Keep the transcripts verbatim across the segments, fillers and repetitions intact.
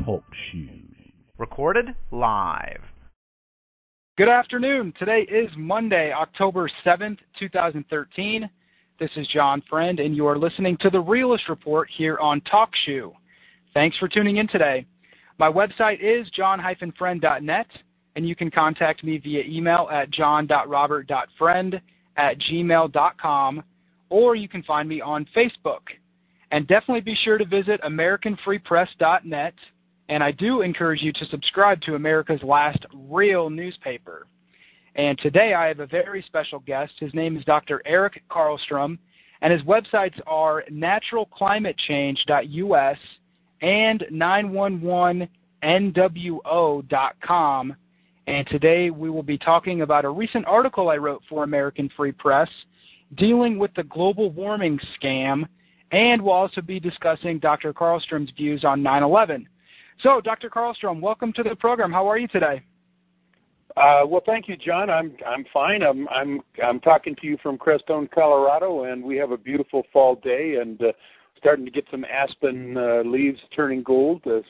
Talk Shoe. Recorded live. Good afternoon. Today is Monday, October seventh, two thousand thirteen. This is John Friend, and you are listening to The Realist Report here on TalkShoe. Thanks for tuning in today. My website is john dash friend dot net, and you can contact me via email at john dot robert dot friend at gmail dot com, or you can find me on Facebook. And definitely be sure to visit american free press dot net, and I do encourage you to subscribe to America's last real newspaper. And today I have a very special guest. His name is Doctor Eric Karlstrom, and his websites are natural climate change dot U S and nine one one N W O dot com. And today we will be talking about a recent article I wrote for American Free Press dealing with the global warming scam, and we'll also be discussing Doctor Karlstrom's views on nine eleven. So, Doctor Karlstrom, welcome to the program. How are you today? Uh, well, thank you, John. I'm I'm fine. I'm I'm I'm talking to you from Crestone, Colorado, and we have a beautiful fall day and uh, starting to get some aspen uh, leaves turning gold. Uh,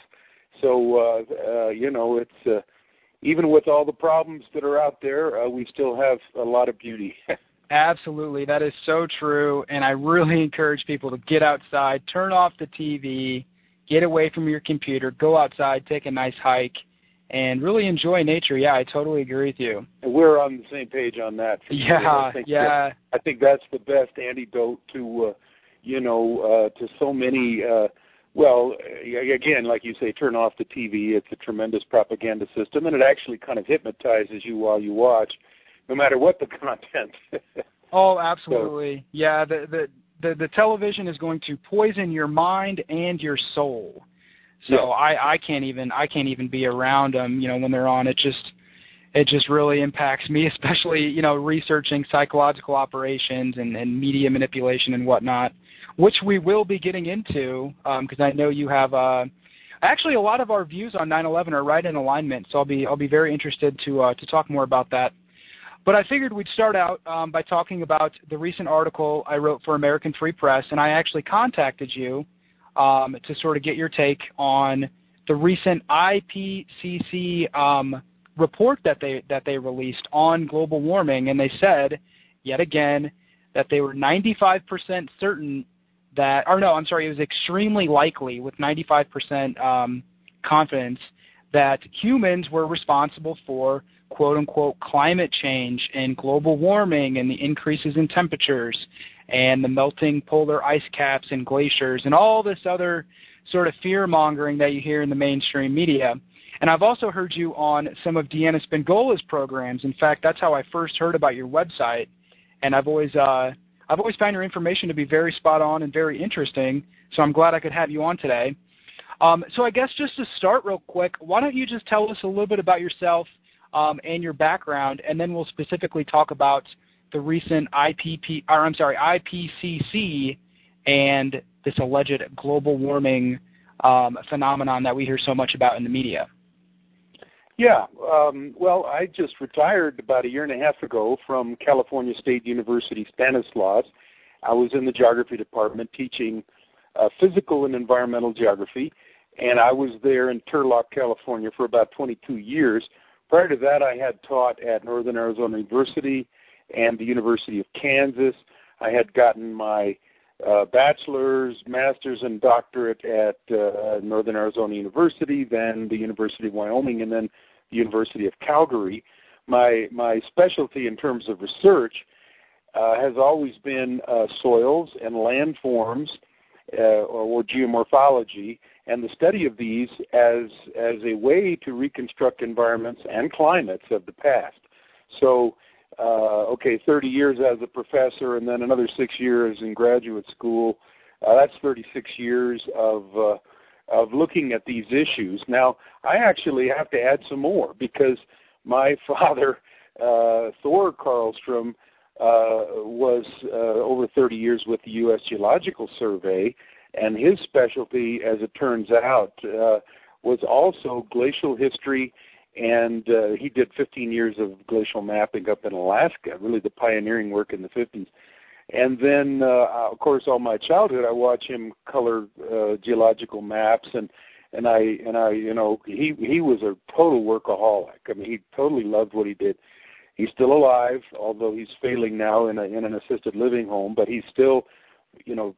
so uh, uh, you know, it's uh, even with all the problems that are out there, uh, we still have a lot of beauty. Absolutely, that is so true, and I really encourage people to get outside, turn off the T V, get away from your computer, go outside, take a nice hike, and really enjoy nature. Yeah, I totally agree with you. And we're on the same page on that. For yeah, sure. I think yeah. That, I think that's the best antidote to, uh, you know, uh, to so many. Uh, well, again, like you say, turn off the T V. It's a tremendous propaganda system, and it actually kind of hypnotizes you while you watch, no matter what the content. Oh, absolutely. So, yeah, the, the the the television is going to poison your mind and your soul. So yeah. I, I can't even I can't even be around them, you know, when they're on. It just it just really impacts me, especially, you know, researching psychological operations and, and media manipulation and whatnot, which we will be getting into because um, I know you have uh, actually a lot of our views on nine eleven are right in alignment. So I'll be I'll be very interested to uh, to talk more about that. But I figured we'd start out um, by talking about the recent article I wrote for American Free Press, and I actually contacted you um, to sort of get your take on the recent I P C C um, report that they that they released on global warming, and they said, yet again, that they were ninety-five percent certain that, or no, I'm sorry, it was extremely likely with ninety-five percent um, confidence that humans were responsible for quote-unquote climate change and global warming and the increases in temperatures and the melting polar ice caps and glaciers and all this other sort of fear-mongering that you hear in the mainstream media. And I've also heard you on some of Deanna Spingola's programs. In fact, that's how I first heard about your website. And I've always uh, I've always found your information to be very spot on and very interesting, so I'm glad I could have you on today. Um, so I guess just to start real quick, why don't you just tell us a little bit about yourself Um, and your background, and then we'll specifically talk about the recent I P P, or I'm sorry, I P C C and this alleged global warming um, phenomenon that we hear so much about in the media. Yeah, um, well, I just retired about a year and a half ago from California State University Stanislaus. I was in the geography department teaching uh, physical and environmental geography, and I was there in Turlock, California for about twenty-two years. Prior to that, I had taught at Northern Arizona University and the University of Kansas. I had gotten my uh, bachelor's, master's, and doctorate at uh, Northern Arizona University, then the University of Wyoming, and then the University of Calgary. My my specialty in terms of research uh, has always been uh, soils and landforms uh, or, or geomorphology, and the study of these as as a way to reconstruct environments and climates of the past. So, uh, okay, thirty years as a professor and then another six years in graduate school, uh, that's thirty-six years of uh, of looking at these issues. Now, I actually have to add some more because my father, uh, Thor Karlstrom, uh, was uh, over thirty years with the U S Geological Survey, and his specialty, as it turns out, uh, was also glacial history, and uh, he did fifteen years of glacial mapping up in Alaska, really the pioneering work in the fifties. And then, uh, of course, all my childhood, I watched him color uh, geological maps, and and I and I you know he he was a total workaholic. I mean, he totally loved what he did. He's still alive, although he's failing now in a in an assisted living home, but he's still, you know,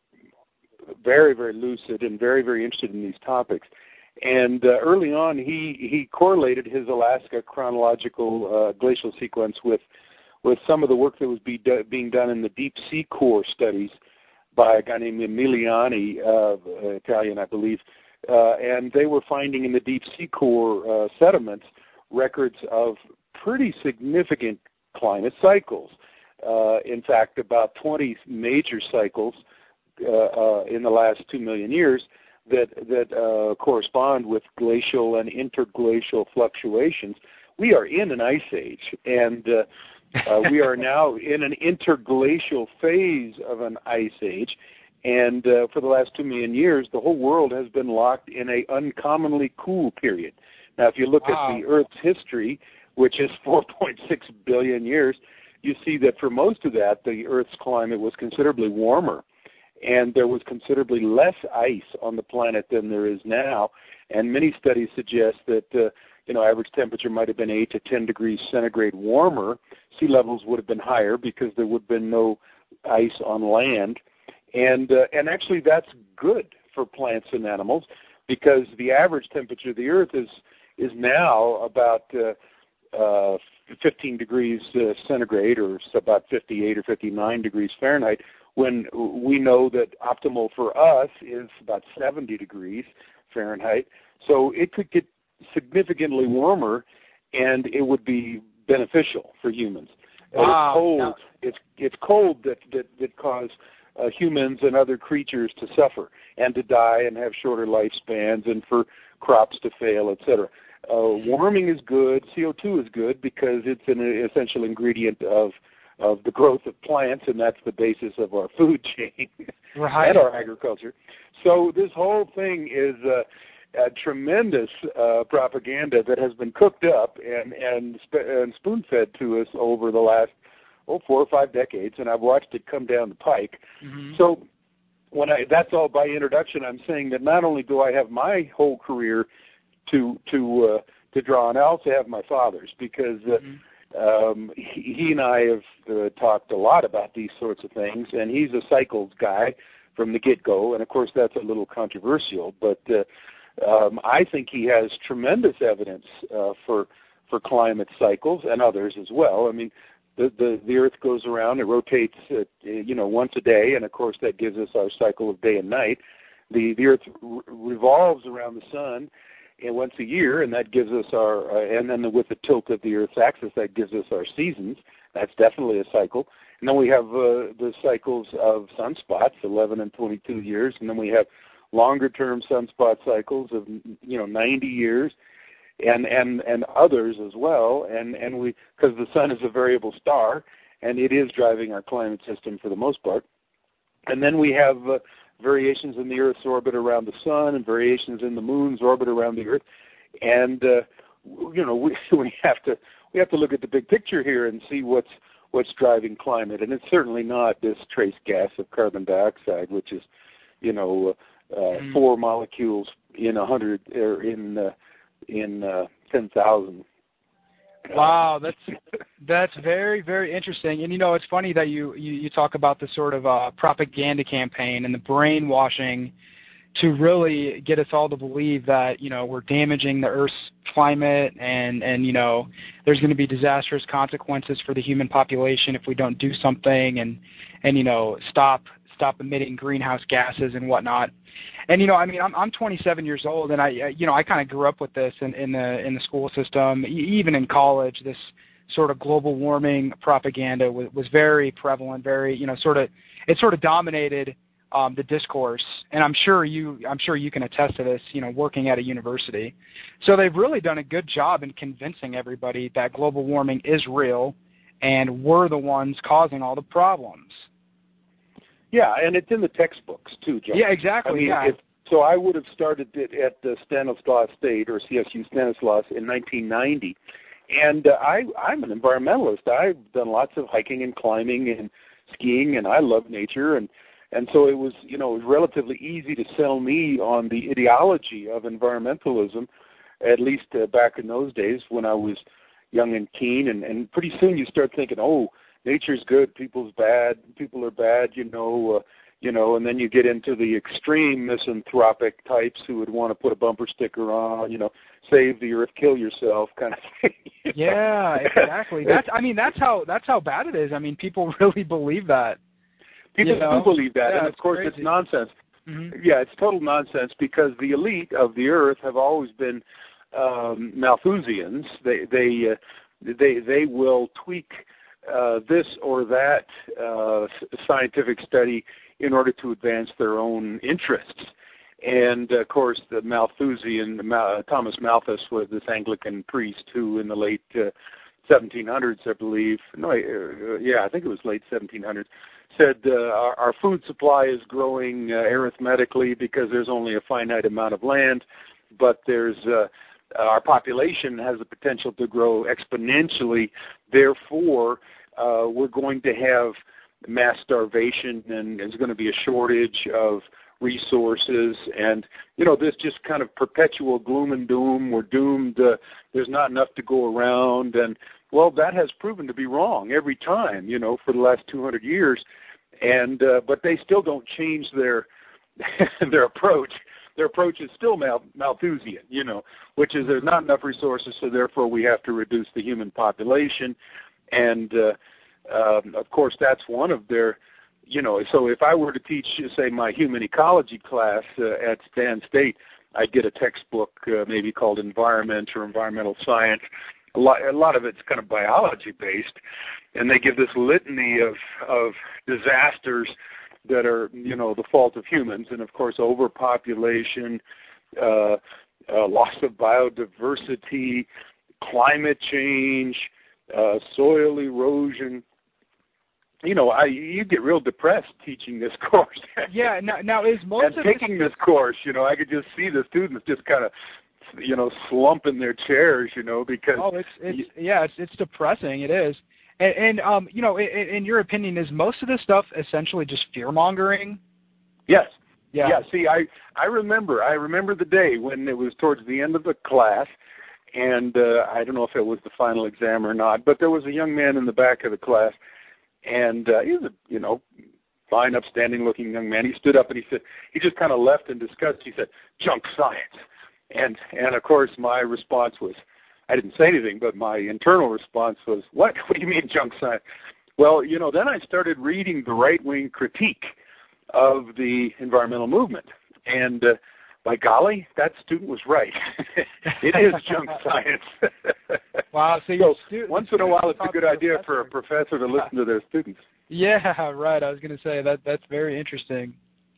very very lucid and very very interested in these topics. And uh, early on, he he correlated his Alaska chronological uh, glacial sequence with with some of the work that was be do, being done in the deep sea core studies by a guy named Emiliani, uh, Italian, I believe, uh, and they were finding in the deep sea core uh, sediments records of pretty significant climate cycles. Uh, in fact, about twenty major cycles uh, uh, in the last two million years that that uh, correspond with glacial and interglacial fluctuations. We are in an ice age, and uh, uh, we are now in an interglacial phase of an ice age. And uh, for the last two million years, the whole world has been locked in a uncommonly cool period. Now, if you look wow. at the Earth's history, which is four point six billion years, you see that for most of that, the Earth's climate was considerably warmer, and there was considerably less ice on the planet than there is now. And many studies suggest that uh, you know, average temperature might have been eight to ten degrees centigrade warmer. Sea levels would have been higher because there would have been no ice on land. And uh, and actually that's good for plants and animals because the average temperature of the Earth is is now about uh, uh, fifteen degrees uh, centigrade, or about fifty-eight or fifty-nine degrees Fahrenheit, when we know that optimal for us is about seventy degrees Fahrenheit. So it could get significantly warmer, and it would be beneficial for humans. Wow. It's cold. Now, it's it's cold that that that cause uh, humans and other creatures to suffer and to die and have shorter lifespans, and for crops to fail, et cetera. Uh, warming is good. C O two is good because it's an essential ingredient of of the growth of plants, and that's the basis of our food chain right. and our agriculture. So this whole thing is uh, a tremendous uh, propaganda that has been cooked up and and, sp- and spoon-fed to us over the last oh four or five decades, and I've watched it come down the pike. Mm-hmm. So when I that's all by introduction. I'm saying that not only do I have my whole career to to uh, to draw on, I also have my father's, because uh, mm-hmm. um, he, he and I have uh, talked a lot about these sorts of things, and he's a cycles guy from the get-go, and of course that's a little controversial, but uh, um, I think he has tremendous evidence uh, for for climate cycles and others as well. I mean, the the, the Earth goes around, it rotates, uh, you know, once a day, and of course that gives us our cycle of day and night. The the Earth re- revolves around the sun and once a year, and that gives us our, uh, and then with the tilt of the Earth's axis, that gives us our seasons. That's definitely a cycle. And then we have uh, the cycles of sunspots, eleven and twenty-two years, and then we have longer-term sunspot cycles of, you know, ninety years, and and and others as well. And and we, because the sun is a variable star, and it is driving our climate system for the most part. And then we have uh, variations in the Earth's orbit around the sun, and variations in the moon's orbit around the Earth, and uh, you know we we have to we have to look at the big picture here and see what's what's driving climate, and it's certainly not this trace gas of carbon dioxide, which is, you know, uh, mm. four molecules in a hundred or in uh, in uh, ten thousand. Wow, that's that's very, very interesting. And, you know, it's funny that you, you, you talk about the sort of uh, propaganda campaign and the brainwashing to really get us all to believe that, you know, we're damaging the Earth's climate and, and you know, there's going to be disastrous consequences for the human population if we don't do something and, and you know, stop stop emitting greenhouse gases and whatnot. And, you know, I mean, I'm I'm twenty-seven years old, and I, you know, I kind of grew up with this in, in the in the school system, even in college. This sort of global warming propaganda was, was very prevalent, very, you know, sort of, it sort of dominated um, the discourse. And I'm sure you, I'm sure you can attest to this, you know, working at a university. So they've really done a good job in convincing everybody that global warming is real, and we're the ones causing all the problems. Yeah, and it's in the textbooks too, John. Yeah, exactly. I mean, yeah. If, so I would have started it at uh, Stanislaus State, or C S U Stanislaus, in nineteen ninety, and uh, I, I'm an environmentalist. I've done lots of hiking and climbing and skiing, and I love nature, and And so it was, you know, it was relatively easy to sell me on the ideology of environmentalism, at least uh, back in those days when I was young and keen. And, and pretty soon you start thinking, oh, nature's good, people's bad, people are bad, you know, uh, you know, and then you get into the extreme misanthropic types who would want to put a bumper sticker on, you know, save the earth, kill yourself kind of thing. Yeah, exactly. That's, I mean, that's how, that's how bad it is. I mean, people really believe that. People you know? do believe that, yeah, and of course crazy. it's nonsense. Mm-hmm. Yeah, it's total nonsense because the elite of the earth have always been um, Malthusians. They they uh, they they will tweak uh, this or that uh, scientific study in order to advance their own interests. And of course, the Malthusian uh, Thomas Malthus was this Anglican priest who, in the late uh, seventeen hundreds, I believe, no, uh, yeah, I think it was late seventeen hundreds, said uh, our, our food supply is growing uh, arithmetically because there's only a finite amount of land, but there's uh, our population has the potential to grow exponentially. Therefore, uh, we're going to have mass starvation, and there's going to be a shortage of resources, and you know, this just kind of perpetual gloom and doom. We're doomed. Uh, there's not enough to go around, and well, that has proven to be wrong every time. You know, for the last two hundred years, and uh, but they still don't change their their approach. Their approach is still Mal- Malthusian, you know, which is there's not enough resources, so therefore we have to reduce the human population, and uh, uh, of course that's one of their. You know, so if I were to teach, say, my human ecology class uh, at Stan State, I'd get a textbook uh, maybe called Environment or Environmental Science. A lot, a lot of it's kind of biology-based, and they give this litany of, of disasters that are, you know, the fault of humans, and, of course, overpopulation, uh, uh, loss of biodiversity, climate change, uh, soil erosion. You know, I you get real depressed teaching this course. Yeah. Now, now is most and of taking this... this course, you know, I could just see the students just kind of, you know, slump in their chairs, you know, because oh, it's it's yeah, it's it's depressing. It is, and, and um, you know, in, in your opinion, is most of this stuff essentially just fear mongering? Yes. Yeah. Yeah. See, I I remember I remember the day when it was towards the end of the class, and uh, I don't know if it was the final exam or not, but there was a young man in the back of the class. And uh, he was a, you know, fine, upstanding-looking young man. He stood up and he said, he just kind of left in disgust. He said, "Junk science." And, and of course, my response was, I didn't say anything, but my internal response was, what? What do you mean junk science? Well, you know, then I started reading the right-wing critique of the environmental movement. And uh, by golly, that student was right. It is junk science. Wow. So, so stu- once in a while, it's a good idea for a professor to listen to their students. Yeah, right. I was going to say that that's very interesting.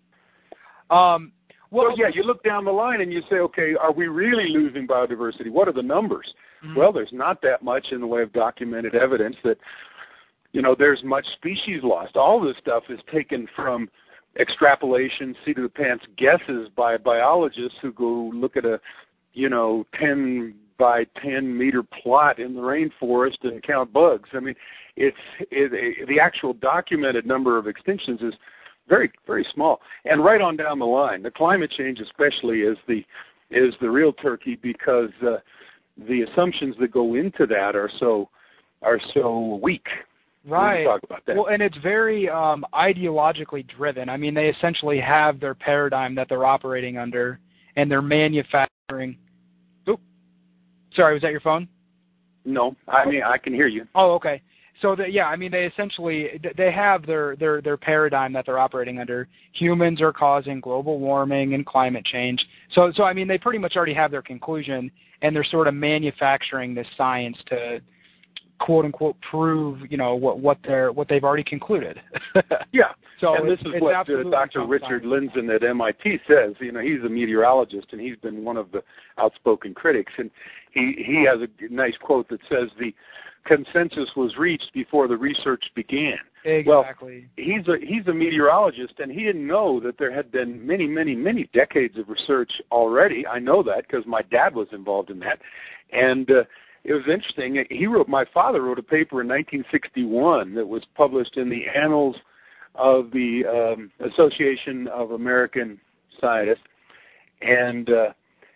Um, well, so, yeah, you look down the line and you say, okay, are we really losing biodiversity? What are the numbers? Mm-hmm. Well, there's not that much in the way of documented evidence that, you know, there's much species lost. All this stuff is taken from extrapolation, seat of the pants guesses by biologists who go look at a, you know, ten by ten meter plot in the rainforest and count bugs. I mean, it's it, it, the actual documented number of extinctions is very, very small. And right on down the line, the climate change especially is the is the real turkey because uh, the assumptions that go into that are so are so weak. Right. Talk about that. Well, and it's very um, ideologically driven. I mean, they essentially have their paradigm that they're operating under, and they're manufacturing. Oop. Sorry, was that your phone? No, I mean I can hear you. Oh, okay. So the, yeah, I mean they essentially they have their their their paradigm that they're operating under. Humans are causing global warming and climate change. So so I mean they pretty much already have their conclusion, and they're sort of manufacturing this science to, quote unquote, prove, you know, what what they're what they've already concluded. Yeah. So and this it's, is it's what uh, Doctor junk Richard science. Lindzen at M I T says. You know, he's a meteorologist and he's been one of the outspoken critics. And he he has a nice quote that says the consensus was reached before the research began. Exactly. Well, he's a he's a meteorologist and he didn't know that there had been many many many decades of research already. I know that because my dad was involved in that, and. Uh, It was interesting. He wrote. My father wrote a paper in nineteen sixty-one that was published in the Annals of the um, Association of American Scientists, and uh,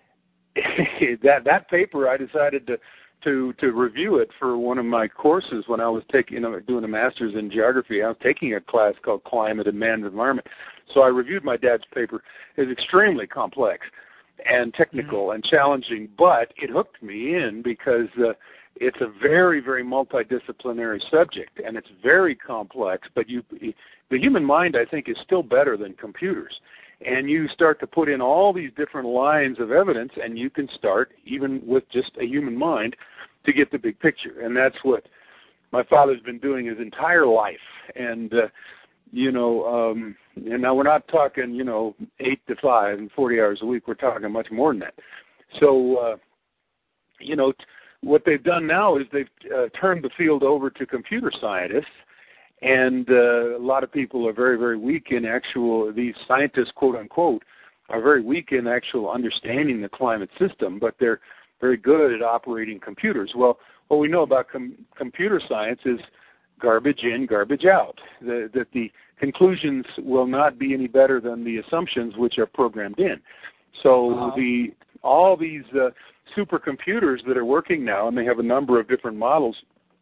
that that paper I decided to to to review it for one of my courses when I was taking you know doing a master's in geography. I was taking a class called Climate and Man's Environment, so I reviewed my dad's paper. It's extremely complex and technical mm-hmm. and challenging, but it hooked me in because uh, it's a very, very multidisciplinary subject, and it's very complex, but you, the human mind, I think, is still better than computers. And you start to put in all these different lines of evidence, and you can start, even with just a human mind, to get the big picture. And that's what my father's been doing his entire life. And, uh, you know, um, and now we're not talking, you know, eight to five and forty hours a week. We're talking much more than that. So, uh, you know, t- what they've done now is they've uh, turned the field over to computer scientists, and uh, a lot of people are very, very weak in actual, these scientists, quote unquote, are very weak in actual understanding the climate system, but they're very good at operating computers. Well, what we know about com- computer science is garbage in, garbage out, the, that the conclusions will not be any better than the assumptions which are programmed in. So uh-huh. the all these uh, supercomputers that are working now, and they have a number of different models,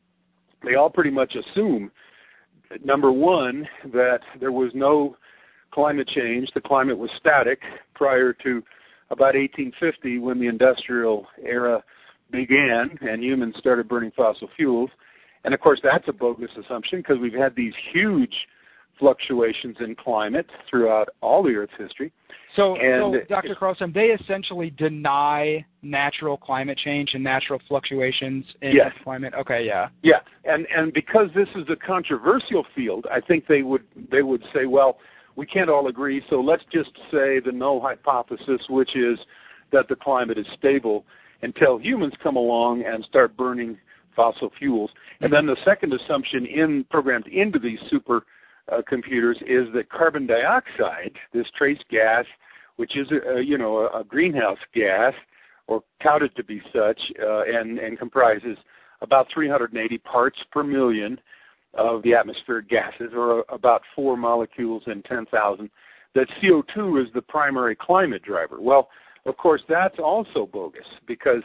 they all pretty much assume, number one, that there was no climate change. The climate was static prior to about eighteen fifty when the industrial era began and humans started burning fossil fuels. And, of course, that's a bogus assumption because we've had these huge fluctuations in climate throughout all the Earth's history. So, and so Doctor Carlson, they essentially deny natural climate change and natural fluctuations in yes. climate. Okay, yeah, yeah, and and because this is a controversial field, I think they would they would say, well, we can't all agree, so let's just say the null hypothesis, which is that the climate is stable until humans come along and start burning fossil fuels. And then the second assumption in programmed into these super uh, computers is that carbon dioxide, this trace gas, which is a, a, you know a, a greenhouse gas, or touted to be such, uh, and, and comprises about three hundred eighty parts per million of the atmospheric gases, or about four molecules in ten thousand, that C O two is the primary climate driver. Well, of course, that's also bogus because,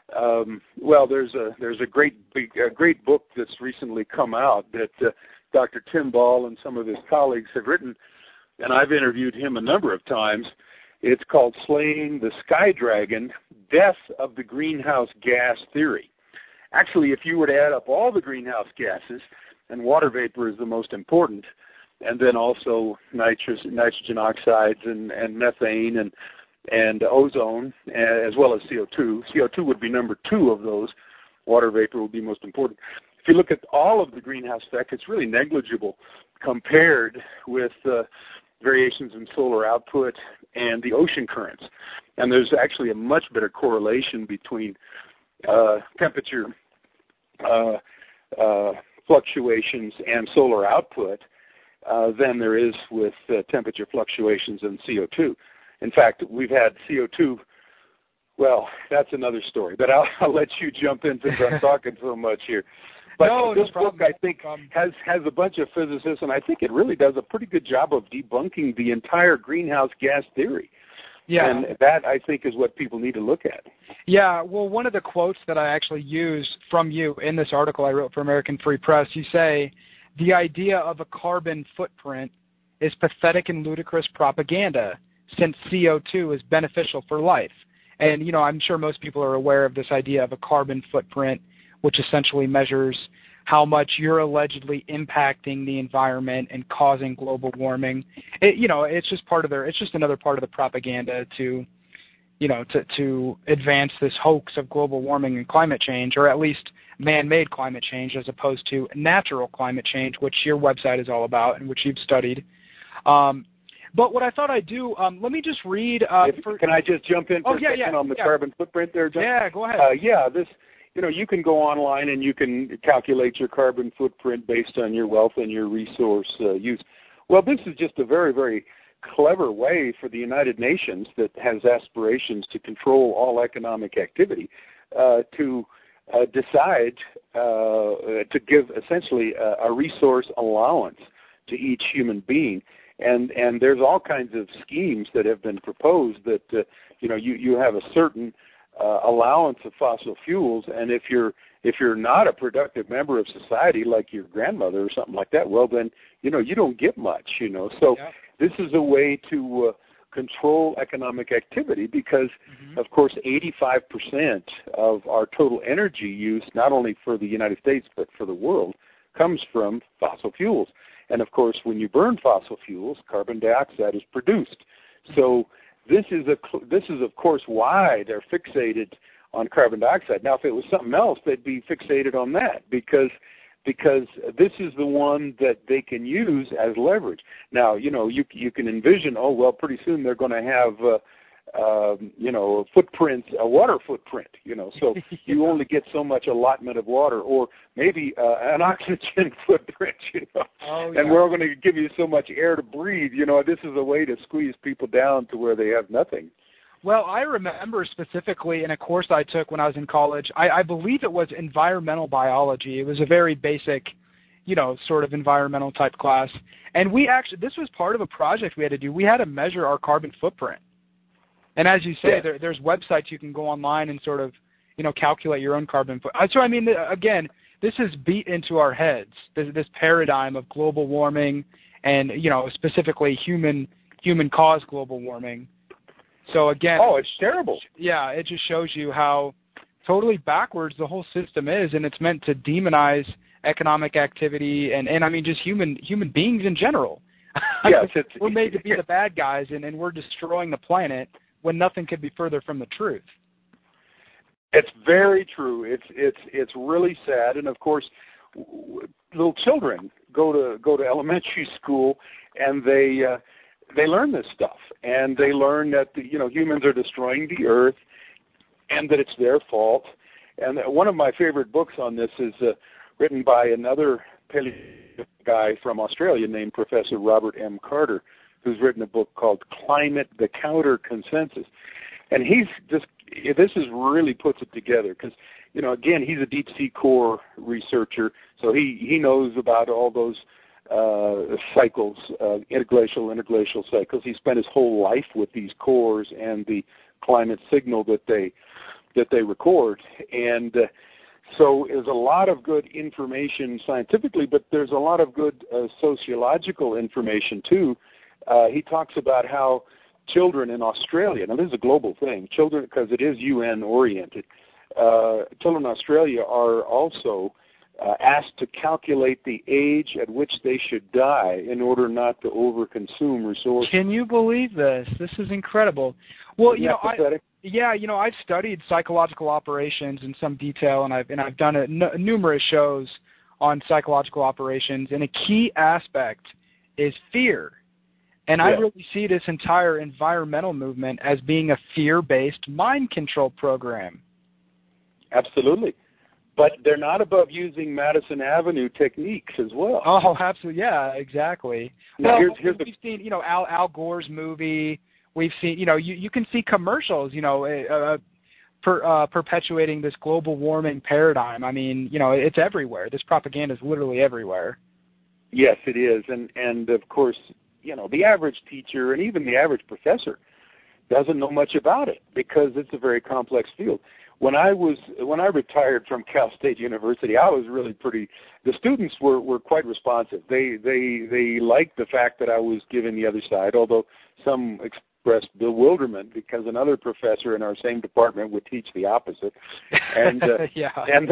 um, well, there's a there's a great big, a great book that's recently come out that uh, Doctor Tim Ball and some of his colleagues have written, and I've interviewed him a number of times. It's called Slaying the Sky Dragon, Death of the Greenhouse Gas Theory. Actually, if you were to add up all the greenhouse gases, and water vapor is the most important, and then also nitrous, nitrogen oxides and, and methane and and ozone, as well as C O two. C O two would be number two of those. Water vapor would be most important. If you look at all of the greenhouse effect, it's really negligible compared with uh, variations in solar output and the ocean currents. And there's actually a much better correlation between uh, temperature uh, uh, fluctuations and solar output uh, than there is with uh, temperature fluctuations and C O two. In fact, we've had C O two, well, that's another story, but I'll, I'll let you jump in since I'm talking so much here. But no, this no book, I think, has, has a bunch of physicists, and I think it really does a pretty good job of debunking the entire greenhouse gas theory. Yeah. And that, I think, is what people need to look at. Yeah, well, one of the quotes that I actually use from you in this article I wrote for American Free Press, you say, the idea of a carbon footprint is pathetic and ludicrous propaganda since C O two is beneficial for life. And, you know, I'm sure most people are aware of this idea of a carbon footprint, which essentially measures how much you're allegedly impacting the environment and causing global warming. It, you know, it's just part of their, it's just another part of the propaganda to, you know, to, to advance this hoax of global warming and climate change, or at least man-made climate change as opposed to natural climate change, which your website is all about and which you've studied. Um, but what I thought I'd do, um, let me just read. Uh, if, for, can I just jump in for oh, yeah, a second yeah, on the yeah. carbon footprint there, John? Yeah, go ahead. Uh, yeah, this, you know, you can go online and you can calculate your carbon footprint based on your wealth and your resource uh, use. Well, this is just a very, very clever way for the United Nations that has aspirations to control all economic activity uh, to uh, decide uh, to give essentially a, a resource allowance to each human being. And and there's all kinds of schemes that have been proposed that uh, you know you, you have a certain uh, allowance of fossil fuels, and if you're if you're not a productive member of society like your grandmother or something like that, well then you know you don't get much. You know, so yeah. this is a way to uh, control economic activity because, mm-hmm. of course, eighty-five percent of our total energy use, not only for the United States but for the world, comes from fossil fuels. And, of course, when you burn fossil fuels, carbon dioxide is produced. So this is, a, this is of course, why they're fixated on carbon dioxide. Now, if it was something else, they'd be fixated on that because because this is the one that they can use as leverage. Now, you know, you you can envision, oh, well, pretty soon they're going to have, uh, uh, you know, footprints, a water footprint, you know, so yeah. you only get so much allotment of water, or maybe uh, an oxygen footprint, you know, oh, yeah. and we're going to give you so much air to breathe. You know, this is a way to squeeze people down to where they have nothing. Well, I remember specifically in a course I took when I was in college, I, I believe it was environmental biology. It was a very basic, you know, sort of environmental type class. And we actually, this was part of a project we had to do. We had to measure our carbon footprint. And as you say, yeah. there, there's websites you can go online and sort of, you know, calculate your own carbon footprint. So, I mean, again, this is beat into our heads, this, this paradigm of global warming and, you know, specifically human human-caused global warming. So again, oh, it's terrible. Yeah, it just shows you how totally backwards the whole system is, and it's meant to demonize economic activity and, and I mean just human human beings in general. Yes, it's, we're made to be the bad guys, and, and we're destroying the planet when nothing could be further from the truth. It's very true. It's it's it's really sad, and of course, little children go to go to elementary school, and they. Uh, They learn this stuff, and they learn that the, you know humans are destroying the earth, and that it's their fault. And one of my favorite books on this is uh, written by another paleo guy from Australia named Professor Robert M. Carter, who's written a book called Climate: The Counter Consensus. And he's just this is really puts it together because you know again he's a deep sea core researcher, so he he knows about all those. Uh, cycles, uh, interglacial, interglacial cycles. He spent his whole life with these cores and the climate signal that they that they record. And uh, so there's a lot of good information scientifically, but there's a lot of good uh, sociological information too. Uh, he talks about how children in Australia, now this is a global thing, children, because it is U N oriented, uh, children in Australia are also Uh, asked to calculate the age at which they should die in order not to overconsume resources. Can you believe this? This is incredible. Well, Isn't you know, I, pathetic? yeah, you know, I've studied psychological operations in some detail, and I've and I've done a, n- numerous shows on psychological operations, and a key aspect is fear. And yeah. I really see this entire environmental movement as being a fear-based mind control program. Absolutely. But they're not above using Madison Avenue techniques as well. Oh, absolutely. Yeah, exactly. Now, well, here's, here's we've the... seen, you know, Al, Al Gore's movie. We've seen, you know, you, you can see commercials, you know, uh, per, uh, perpetuating this global warming paradigm. I mean, you know, it's everywhere. This propaganda is literally everywhere. Yes, it is. And, and of course, you know, the average teacher and even the average professor doesn't know much about it because it's a very complex field. When I was when I retired from Cal State University, I was really pretty. The students were, were quite responsive. They they they liked the fact that I was giving the other side, although some expressed bewilderment because another professor in our same department would teach the opposite. And uh, yeah. and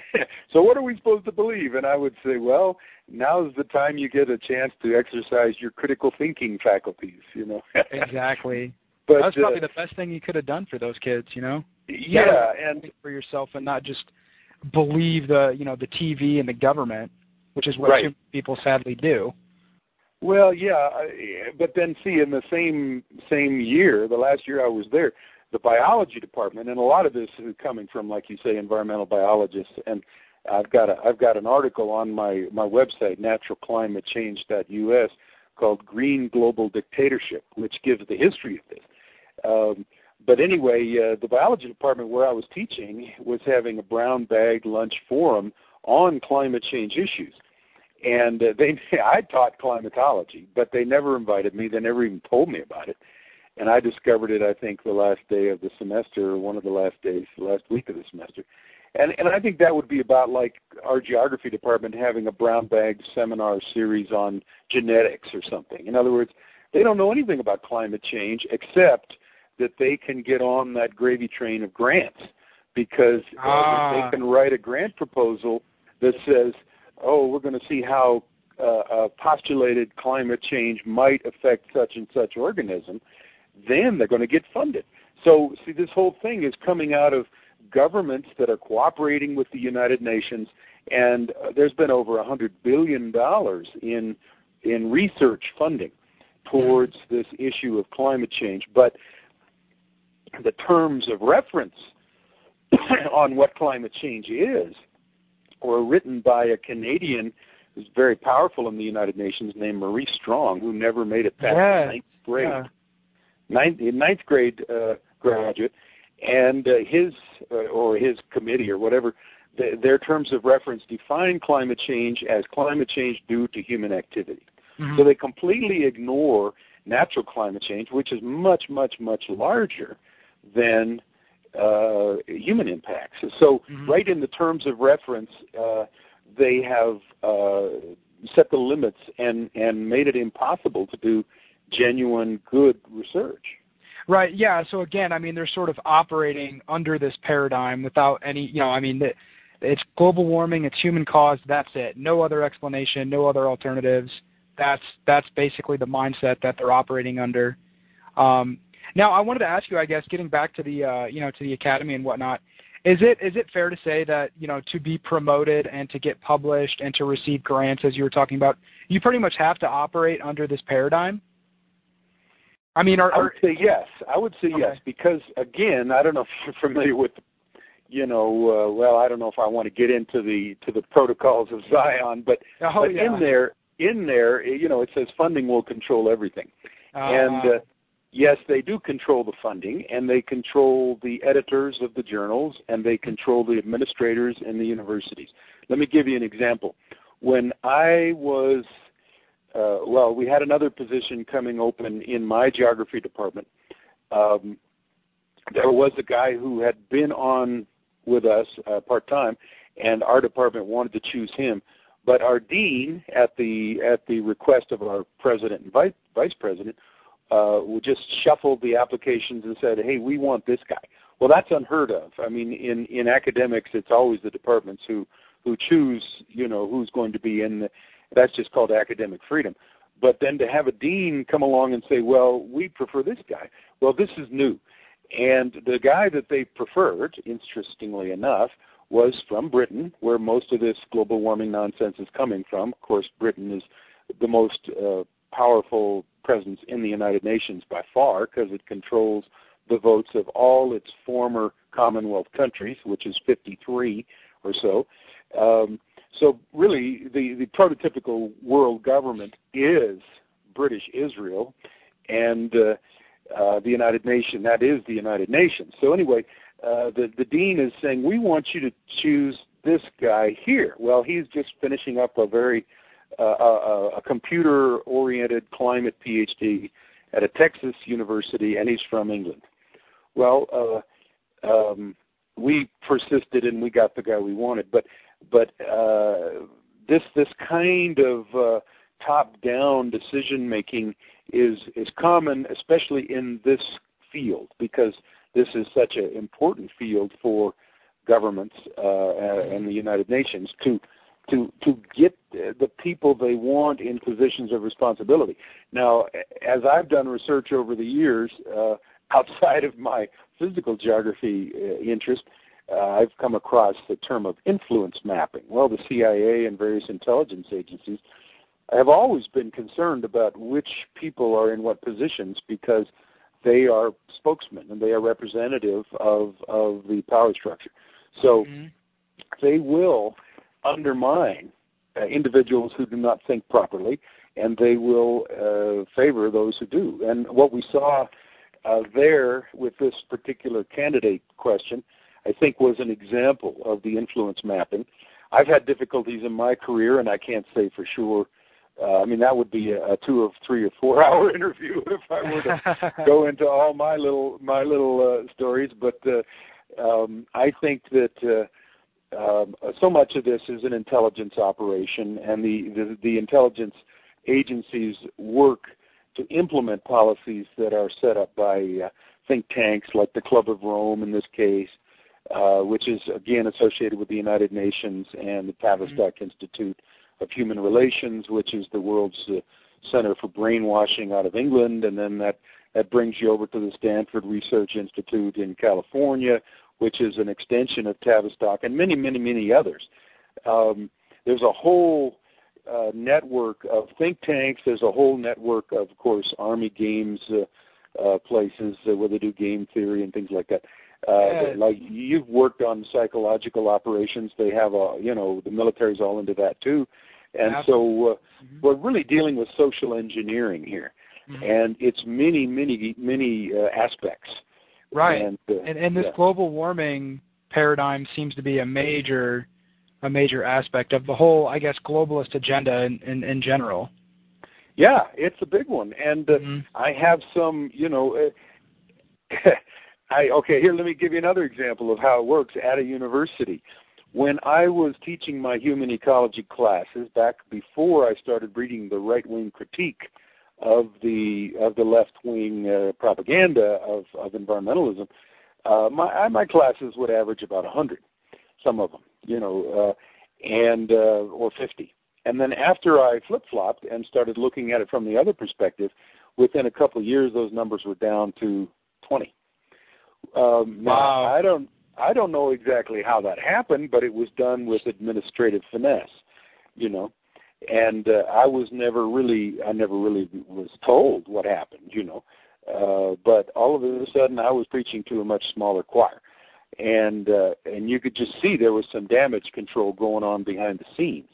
so what are we supposed to believe? And I would say, well, now's the time you get a chance to exercise your critical thinking faculties. You know. Exactly. But that's probably uh, the best thing you could have done for those kids. You know. Yeah, and think for yourself and not just believe the you know the T V and the government, which is what right. too many people sadly do. Well, yeah, but then see, in the same same year, the last year I was there, the biology department, and a lot of this is coming from, like you say, environmental biologists. And I've got a I've got an article on my my website, natural climate change dot U S, called "Green Global Dictatorship," which gives the history of this. Um, But anyway, uh, the biology department where I was teaching was having a brown bag lunch forum on climate change issues. And uh, they, I taught climatology, but they never invited me. They never even told me about it. And I discovered it, I think, the last day of the semester, or one of the last days, the last week of the semester. And and I think that would be about like our geography department having a brown bag seminar series on genetics or something. In other words, they don't know anything about climate change except that they can get on that gravy train of grants, because ah. uh, they can write a grant proposal that says, oh, we're going to see how uh, uh, postulated climate change might affect such and such organism, then they're going to get funded. So, see, this whole thing is coming out of governments that are cooperating with the United Nations, and uh, there's been over one hundred billion dollars in in research funding towards this issue of climate change. But the terms of reference on what climate change is were written by a Canadian who's very powerful in the United Nations named Maurice Strong, who never made it past yeah. ninth grade. Yeah. Ninth, ninth grade uh, graduate, and uh, his uh, or his committee or whatever, th- their terms of reference define climate change as climate change due to human activity. Mm-hmm. So they completely ignore natural climate change, which is much, much, much larger than uh, human impacts. So mm-hmm. right in the terms of reference, uh, they have uh, set the limits and, and made it impossible to do genuine good research. Right, yeah, so again, I mean, they're sort of operating under this paradigm without any, you know, I mean, it's global warming, it's human caused, that's it. No other explanation, no other alternatives. That's that's basically the mindset that they're operating under. Um, now, I wanted to ask you, I guess, getting back to the, uh, you know, to the academy and whatnot, is it is it fair to say that, you know, to be promoted and to get published and to receive grants, as you were talking about, you pretty much have to operate under this paradigm? I mean, are, are, I would say yes. I would say okay. yes, because again, I don't know if you're familiar with, you know, uh, well, I don't know if I want to get into the to the protocols of Zion, but, oh, but yeah. in there, in there, you know, it says funding will control everything, uh, and uh, yes, they do control the funding, and they control the editors of the journals, and they control the administrators in the universities. Let me give you an example. When I was Uh, well, we had another position coming open in my geography department. Um, there was a guy who had been on with us uh, part-time, and our department wanted to choose him. But our dean, at the at the request of our president and vice, vice president, uh, just shuffled the applications and said, hey, we want this guy. Well, that's unheard of. I mean, in, in academics, it's always the departments who, who choose, you know, who's going to be in the That's just called academic freedom. But then to have a dean come along and say, well, we prefer this guy. Well, this is new. And the guy that they preferred, interestingly enough, was from Britain, where most of this global warming nonsense is coming from. Of course, Britain is the most uh, powerful presence in the United Nations by far, because it controls the votes of all its former Commonwealth countries, which is fifty-three or so. Um, So really, the, the prototypical world government is British Israel and uh, uh, the United Nations. That is the United Nations. So anyway, uh, the, the dean is saying, we want you to choose this guy here. Well, he's just finishing up a very uh, a, a computer-oriented climate PhD at a Texas university, and he's from England. Well, uh, um, we persisted, and we got the guy we wanted, but But uh, this this kind of uh, top-down decision-making is is common, especially in this field, because this is such an important field for governments uh, and the United Nations to to to get the people they want in positions of responsibility. Now, as I've done research over the years, uh, outside of my physical geography uh, interest, Uh, I've come across the term of influence mapping. Well, the C I A and various intelligence agencies have always been concerned about which people are in what positions, because they are spokesmen and they are representative of, of the power structure. So mm-hmm. they will undermine uh, individuals who do not think properly, and they will uh, favor those who do. And what we saw uh, there with this particular candidate question, I think, was an example of the influence mapping. I've had difficulties in my career, and I can't say for sure. Uh, I mean, that would be a, a two or three or four hour interview if I were to go into all my little my little uh, stories. But uh, um, I think that uh, um, so much of this is an intelligence operation, and the, the the intelligence agencies work to implement policies that are set up by uh, think tanks like the Club of Rome in this case, uh, which is again associated with the United Nations, and the Tavistock mm-hmm. Institute of Human Relations, which is the world's uh, center for brainwashing out of England, and then that, that brings you over to the Stanford Research Institute in California, which is an extension of Tavistock, and many, many, many others. Um, there's a whole uh, network of think tanks. There's a whole network of, of course, Army games uh, uh, places uh, where they do game theory and things like that. Uh, yeah. Like you've worked on psychological operations. They have a, you know, the military's all into that too. And Absolutely. so uh, mm-hmm. we're really dealing with social engineering here. Mm-hmm. And it's many, many, many uh, aspects. Right. And, uh, and, and this yeah. global warming paradigm seems to be a major, a major aspect of the whole, I guess, globalist agenda in, in, in general. Yeah, it's a big one. And uh, mm-hmm. I have some, you know, uh, I, okay, here, let me give you another example of how it works at a university. When I was teaching my human ecology classes back before I started reading the right-wing critique of the of the left-wing uh, propaganda of, of environmentalism, uh, my my classes would average about one hundred, some of them, you know, uh, and uh, or fifty. And then after I flip-flopped and started looking at it from the other perspective, within a couple of years, those numbers were down to twenty. Um, wow. Now, I don't, I don't know exactly how that happened, but it was done with administrative finesse, you know. And uh, I was never really, I never really was told what happened, you know. Uh, but all of a sudden, I was preaching to a much smaller choir, and uh, and you could just see there was some damage control going on behind the scenes.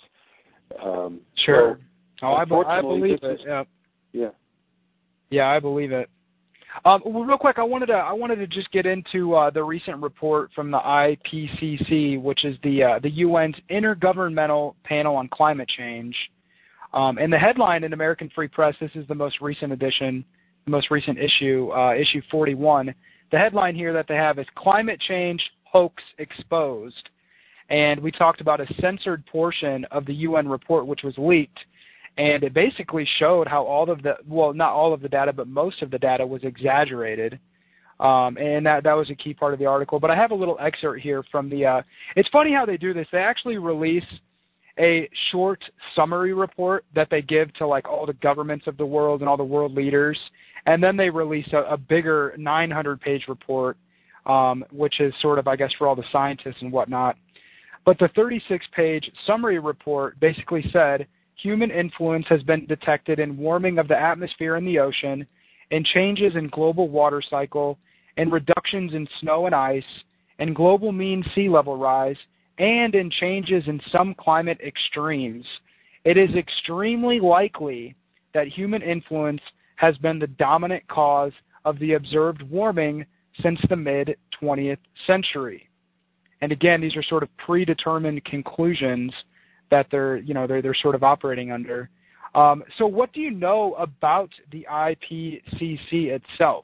Um, sure. So, oh, I, be- I believe it. Is, yeah. Yeah. Yeah, I believe it. Um, well, real quick, I wanted to I wanted to just get into uh, the recent report from the I P C C, which is the uh, the U N's Intergovernmental Panel on Climate Change. Um, and the headline in American Free Press, this is the most recent edition, the most recent issue, uh, issue forty-one. The headline here that they have is "Climate Change Hoax Exposed," and we talked about a censored portion of the U N report, which was leaked. And it basically showed how all of the, well, not all of the data, but most of the data was exaggerated. Um, and that, that was a key part of the article. But I have a little excerpt here from the, uh, it's funny how they do this. They actually release a short summary report that they give to like all the governments of the world and all the world leaders. And then they release a, a bigger nine hundred page report, um, which is sort of, I guess, for all the scientists and whatnot. But the thirty-six page summary report basically said, human influence has been detected in warming of the atmosphere and the ocean, in changes in global water cycle, in reductions in snow and ice, in global mean sea level rise, and in changes in some climate extremes. It is extremely likely that human influence has been the dominant cause of the observed warming since the mid twentieth century. And again, these are sort of predetermined conclusions that they're, you know, they're, they're sort of operating under. Um, so what do you know about the I P C C itself?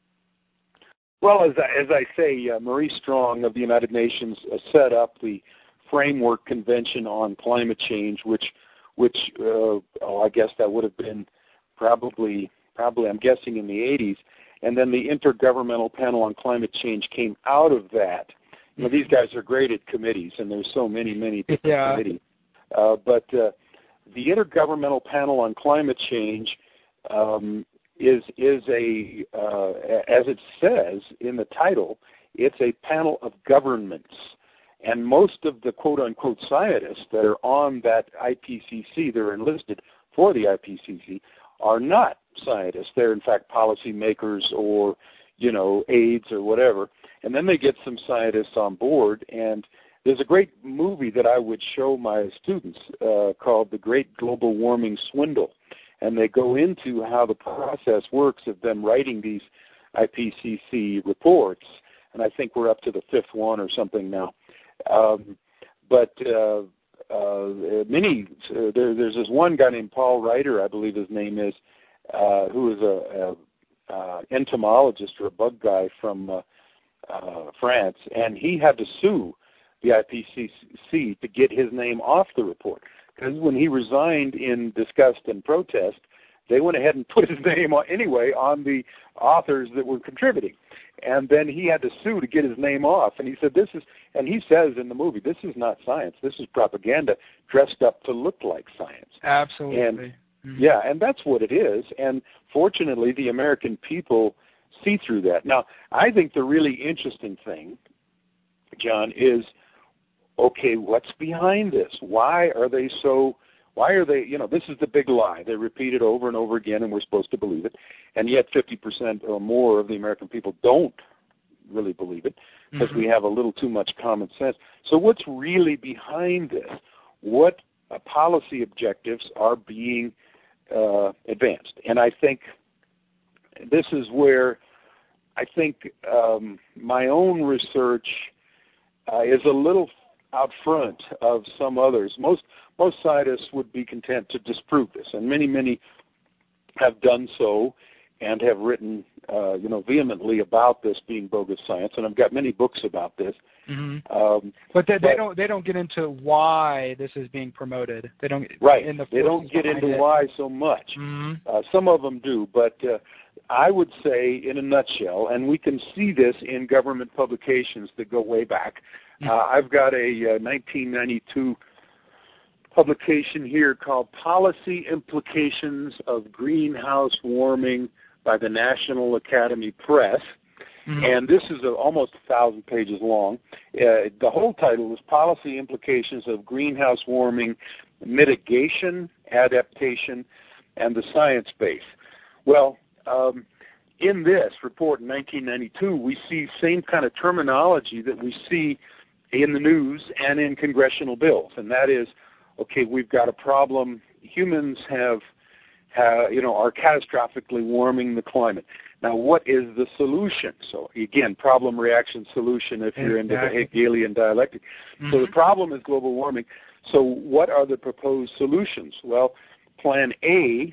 Well, as I, as I say, uh, Marie Strong of the United Nations uh, set up the Framework Convention on Climate Change, which, which uh, oh, I guess that would have been probably, probably, I'm guessing in the eighties. And then the Intergovernmental Panel on Climate Change came out of that. You know, these guys are great at committees, and there's so many, many different yeah. committees. Uh, but uh, the Intergovernmental Panel on Climate Change um, is is a, uh, as it says in the title, it's a panel of governments. And most of the quote-unquote scientists that are on that I P C C, they're enlisted for the I P C C, are not scientists. They're, in fact, policymakers or, you know, aides or whatever. And then they get some scientists on board, and there's a great movie that I would show my students uh, called The Great Global Warming Swindle, and they go into how the process works of them writing these I P C C reports, and I think we're up to the fifth one or something now. Um, but uh, uh, many, uh, there, there's this one guy named Paul Reiter, I believe his name is, uh, who is a, a uh, entomologist or a bug guy from uh, uh, France, and he had to sue the I P C C to get his name off the report. Because when he resigned in disgust and protest, they went ahead and put his name on, anyway on the authors that were contributing. And then he had to sue to get his name off. And he said, this is, and he says in the movie, this is not science. This is propaganda dressed up to look like science. Absolutely. And, mm-hmm. Yeah, and that's what it is. And fortunately, the American people see through that. Now, I think the really interesting thing, John, is, okay, what's behind this? Why are they so, why are they, you know, this is the big lie. They repeat it over and over again, and we're supposed to believe it. And yet fifty percent or more of the American people don't really believe it because mm-hmm. we have a little too much common sense. So what's really behind this? What uh, policy objectives are being uh, advanced? And I think this is where I think um, my own research uh, is a little out front of some others. Most most scientists would be content to disprove this, and many, many have done so and have written, uh, you know, vehemently about this being bogus science. And I've got many books about this. Mm-hmm. Um, but they, but they don't they don't get into why this is being promoted. They don't right. In the they don't get into it. why so much. Mm-hmm. Uh, some of them do, but uh, I would say, in a nutshell, and we can see this in government publications that go way back. Uh, I've got a uh, nineteen ninety-two publication here called Policy Implications of Greenhouse Warming by the National Academy Press. Mm-hmm. And this is a, almost a thousand pages long. Uh, the whole title is Policy Implications of Greenhouse Warming, Mitigation, Adaptation, and the Science Base. Well, um, in this report in nineteen ninety-two, we see same kind of terminology that we see in the news and in congressional bills, and that is, okay, we've got a problem. Humans have, have, you know, are catastrophically warming the climate. Now, what is the solution? So, again, problem, reaction, solution if you're into the Hegelian dialectic. Mm-hmm. So the problem is global warming. So what are the proposed solutions? Well, plan A,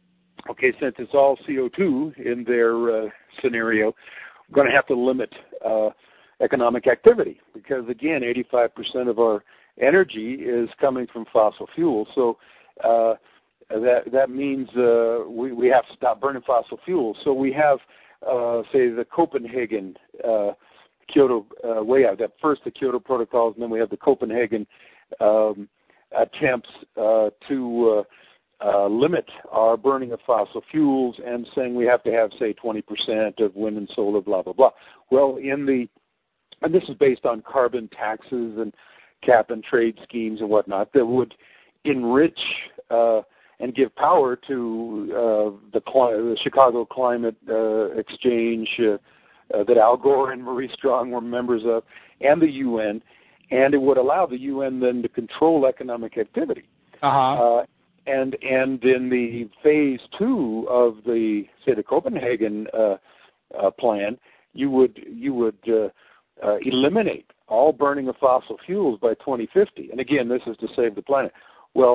okay, since it's all C O two in their uh, scenario, we're going to have to limit uh, economic activity because, again, eighty-five percent of our energy is coming from fossil fuels. So uh, that that means uh, we, we have to stop burning fossil fuels. So we have, uh, say, the Copenhagen uh, Kyoto uh, way out. That first the Kyoto protocols, and then we have the Copenhagen um, attempts uh, to uh, uh, limit our burning of fossil fuels and saying we have to have, say, twenty percent of wind and solar, blah, blah, blah. Well, in the and this is based on carbon taxes and cap and trade schemes and whatnot that would enrich uh, and give power to uh, the, the Chicago Climate uh, Exchange uh, uh, that Al Gore and Maurice Strong were members of, and the U N, and it would allow the U N then to control economic activity. Uh-huh. Uh, and and in the phase two of the, say, the Copenhagen uh, uh, plan, you would you would uh, Uh, eliminate all burning of fossil fuels by twenty fifty. And again, this is to save the planet. Well,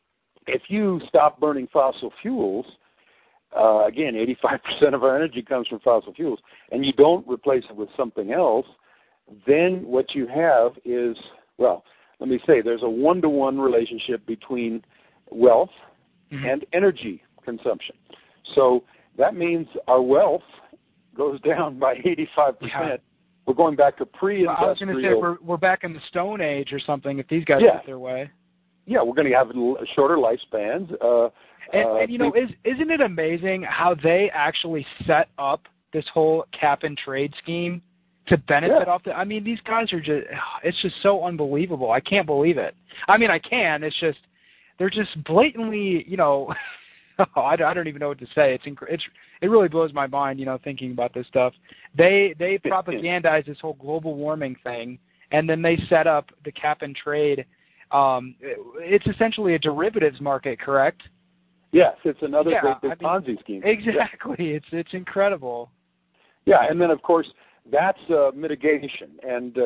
if you stop burning fossil fuels, uh, again, eighty-five percent of our energy comes from fossil fuels, and you don't replace it with something else, then what you have is, well, let me say, there's a one-to-one relationship between wealth mm-hmm. and energy consumption. So that means our wealth goes down by eighty-five percent. Yeah. We're going back to pre-industrial. Well, I was going to say we're we're back in the Stone Age or something if these guys yeah. get their way. Yeah, we're going to have shorter lifespans. Uh, and, uh, and you know, is isn't it amazing how they actually set up this whole cap and trade scheme to benefit yeah. off the? I mean, these guys are just—it's just so unbelievable. I can't believe it. I mean, I can. It's just they're just blatantly, you know. Oh, I, I don't even know what to say. It's, inc- it's it really blows my mind, you know, thinking about this stuff. They they propagandize this whole global warming thing, and then they set up the cap and trade. Um, it's essentially a derivatives market, correct? Yes, it's another yeah, great big I mean, Ponzi scheme. Exactly. Yeah. It's it's incredible. Yeah, and then of course that's uh, mitigation, and uh,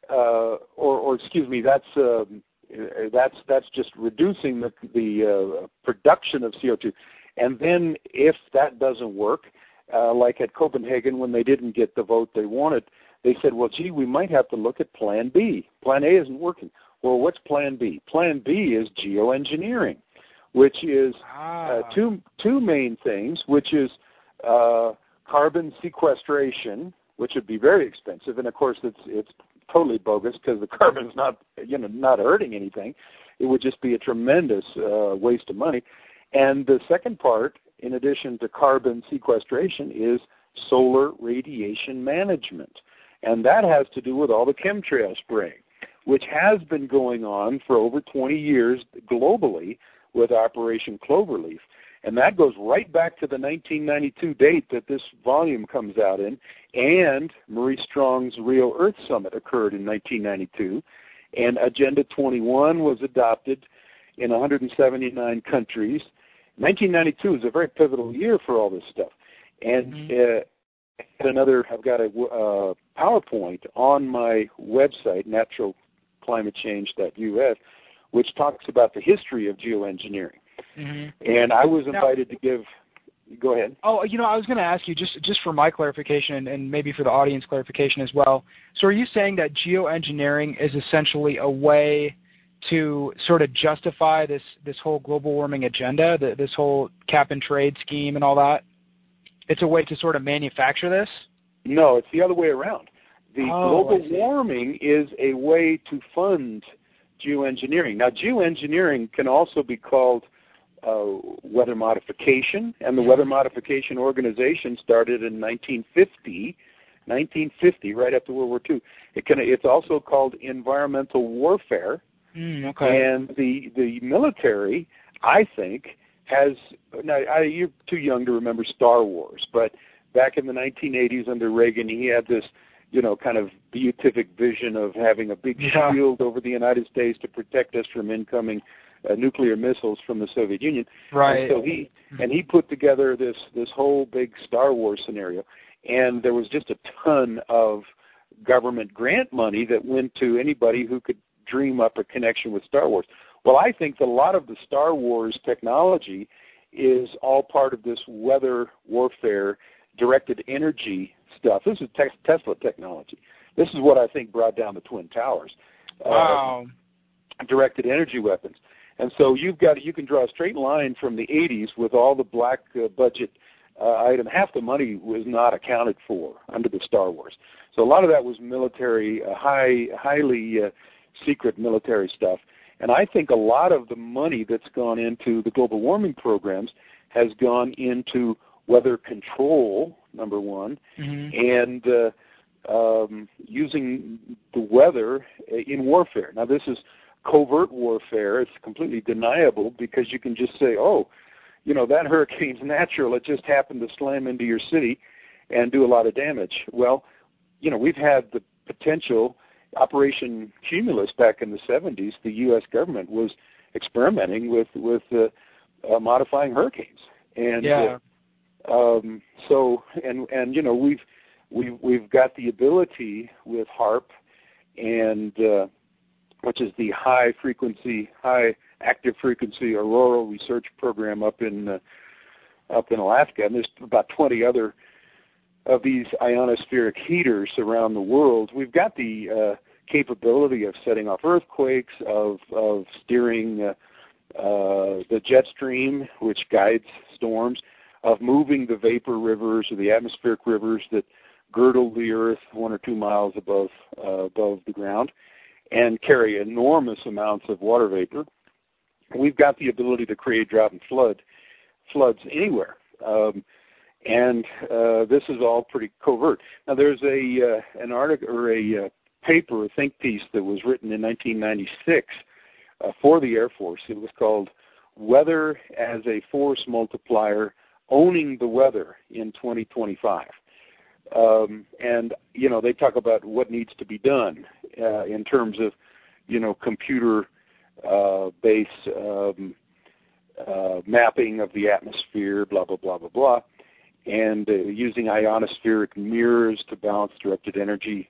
uh, or, or excuse me, that's uh, that's that's just reducing the the uh, production of C O two. And then if that doesn't work, uh, like at Copenhagen when they didn't get the vote they wanted, they said, well, gee, we might have to look at Plan B. Plan A isn't working. Well, what's Plan B? Plan B is geoengineering, which is uh, two two main things, which is uh, carbon sequestration, which would be very expensive, and of course it's it's totally bogus because the carbon's not you know not hurting anything. It would just be a tremendous uh, waste of money. And the second part, in addition to carbon sequestration, is solar radiation management, and that has to do with all the chemtrail spraying, which has been going on for over twenty years globally with Operation Cloverleaf. And that goes right back to the nineteen ninety-two date that this volume comes out in, and Maurice Strong's Rio Earth Summit occurred in nineteen ninety-two, and Agenda twenty-one was adopted in one hundred seventy-nine countries. nineteen ninety-two is a very pivotal year for all this stuff. And mm-hmm. uh, another, I've got a uh, PowerPoint on my website, natural climate change dot U S, which talks about the history of geoengineering. Mm-hmm. And I was invited now, to give, go ahead. Oh, you know, I was going to ask you, just just for my clarification and, and maybe for the audience clarification as well, so are you saying that geoengineering is essentially a way to sort of justify this, this whole global warming agenda, the, this whole cap and trade scheme and all that? It's a way to sort of manufacture this? No, it's the other way around. The oh, global warming is a way to fund geoengineering. Now, geoengineering can also be called uh, weather modification, and the Weather Modification Organization started in nineteen fifty, nineteen fifty, right after World War Two. It can, it's also called environmental warfare, mm, okay. and the the military, I think, has, now I, you're too young to remember Star Wars, but back in the nineteen eighties under Reagan, he had this, you know, kind of beatific vision of having a big yeah. shield over the United States to protect us from incoming uh, nuclear missiles from the Soviet Union. Right. And so he and he put together this this whole big Star Wars scenario, and there was just a ton of government grant money that went to anybody who could dream up a connection with Star Wars. Well, I think that a lot of the Star Wars technology is all part of this weather warfare, directed energy stuff. This is te- Tesla technology. This is what I think brought down the Twin Towers. Wow. Uh, directed energy weapons. And so you've got, you can draw a straight line from the eighties with all the black uh, budget uh, item. Half the money was not accounted for under the Star Wars. So a lot of that was military, uh, high, highly uh, secret military stuff. And I think a lot of the money that's gone into the global warming programs has gone into weather control, number one, mm-hmm. and uh, um, using the weather in warfare. Now, this is covert warfare. It's completely deniable because you can just say, oh, you know, that hurricane's natural. It just happened to slam into your city and do a lot of damage. Well, you know, we've had the potential. Operation Cumulus back in the seventies, the U S government was experimenting with, with uh, uh, modifying hurricanes. And yeah. uh, um, so, and, and, you know, we've, we've, we've got the ability with HAARP, and uh, which is the high frequency, high active frequency auroral research program up in, uh, up in Alaska. And there's about twenty other of these ionospheric heaters around the world. We've got the uh, capability of setting off earthquakes, of, of steering uh, uh, the jet stream, which guides storms, of moving the vapor rivers or the atmospheric rivers that girdle the earth one or two miles above uh, above the ground and carry enormous amounts of water vapor. We've got the ability to create drought and flood floods anywhere. Um, And uh, this is all pretty covert. Now, there's a uh, an article or a uh, paper, a think piece that was written in nineteen ninety-six uh, for the Air Force. It was called "Weather as a Force Multiplier: Owning the Weather in twenty twenty-five." Um, and you know, they talk about what needs to be done uh, in terms of, you know, computer uh, based um, uh, mapping of the atmosphere, blah blah blah blah blah. And uh, using ionospheric mirrors to balance directed energy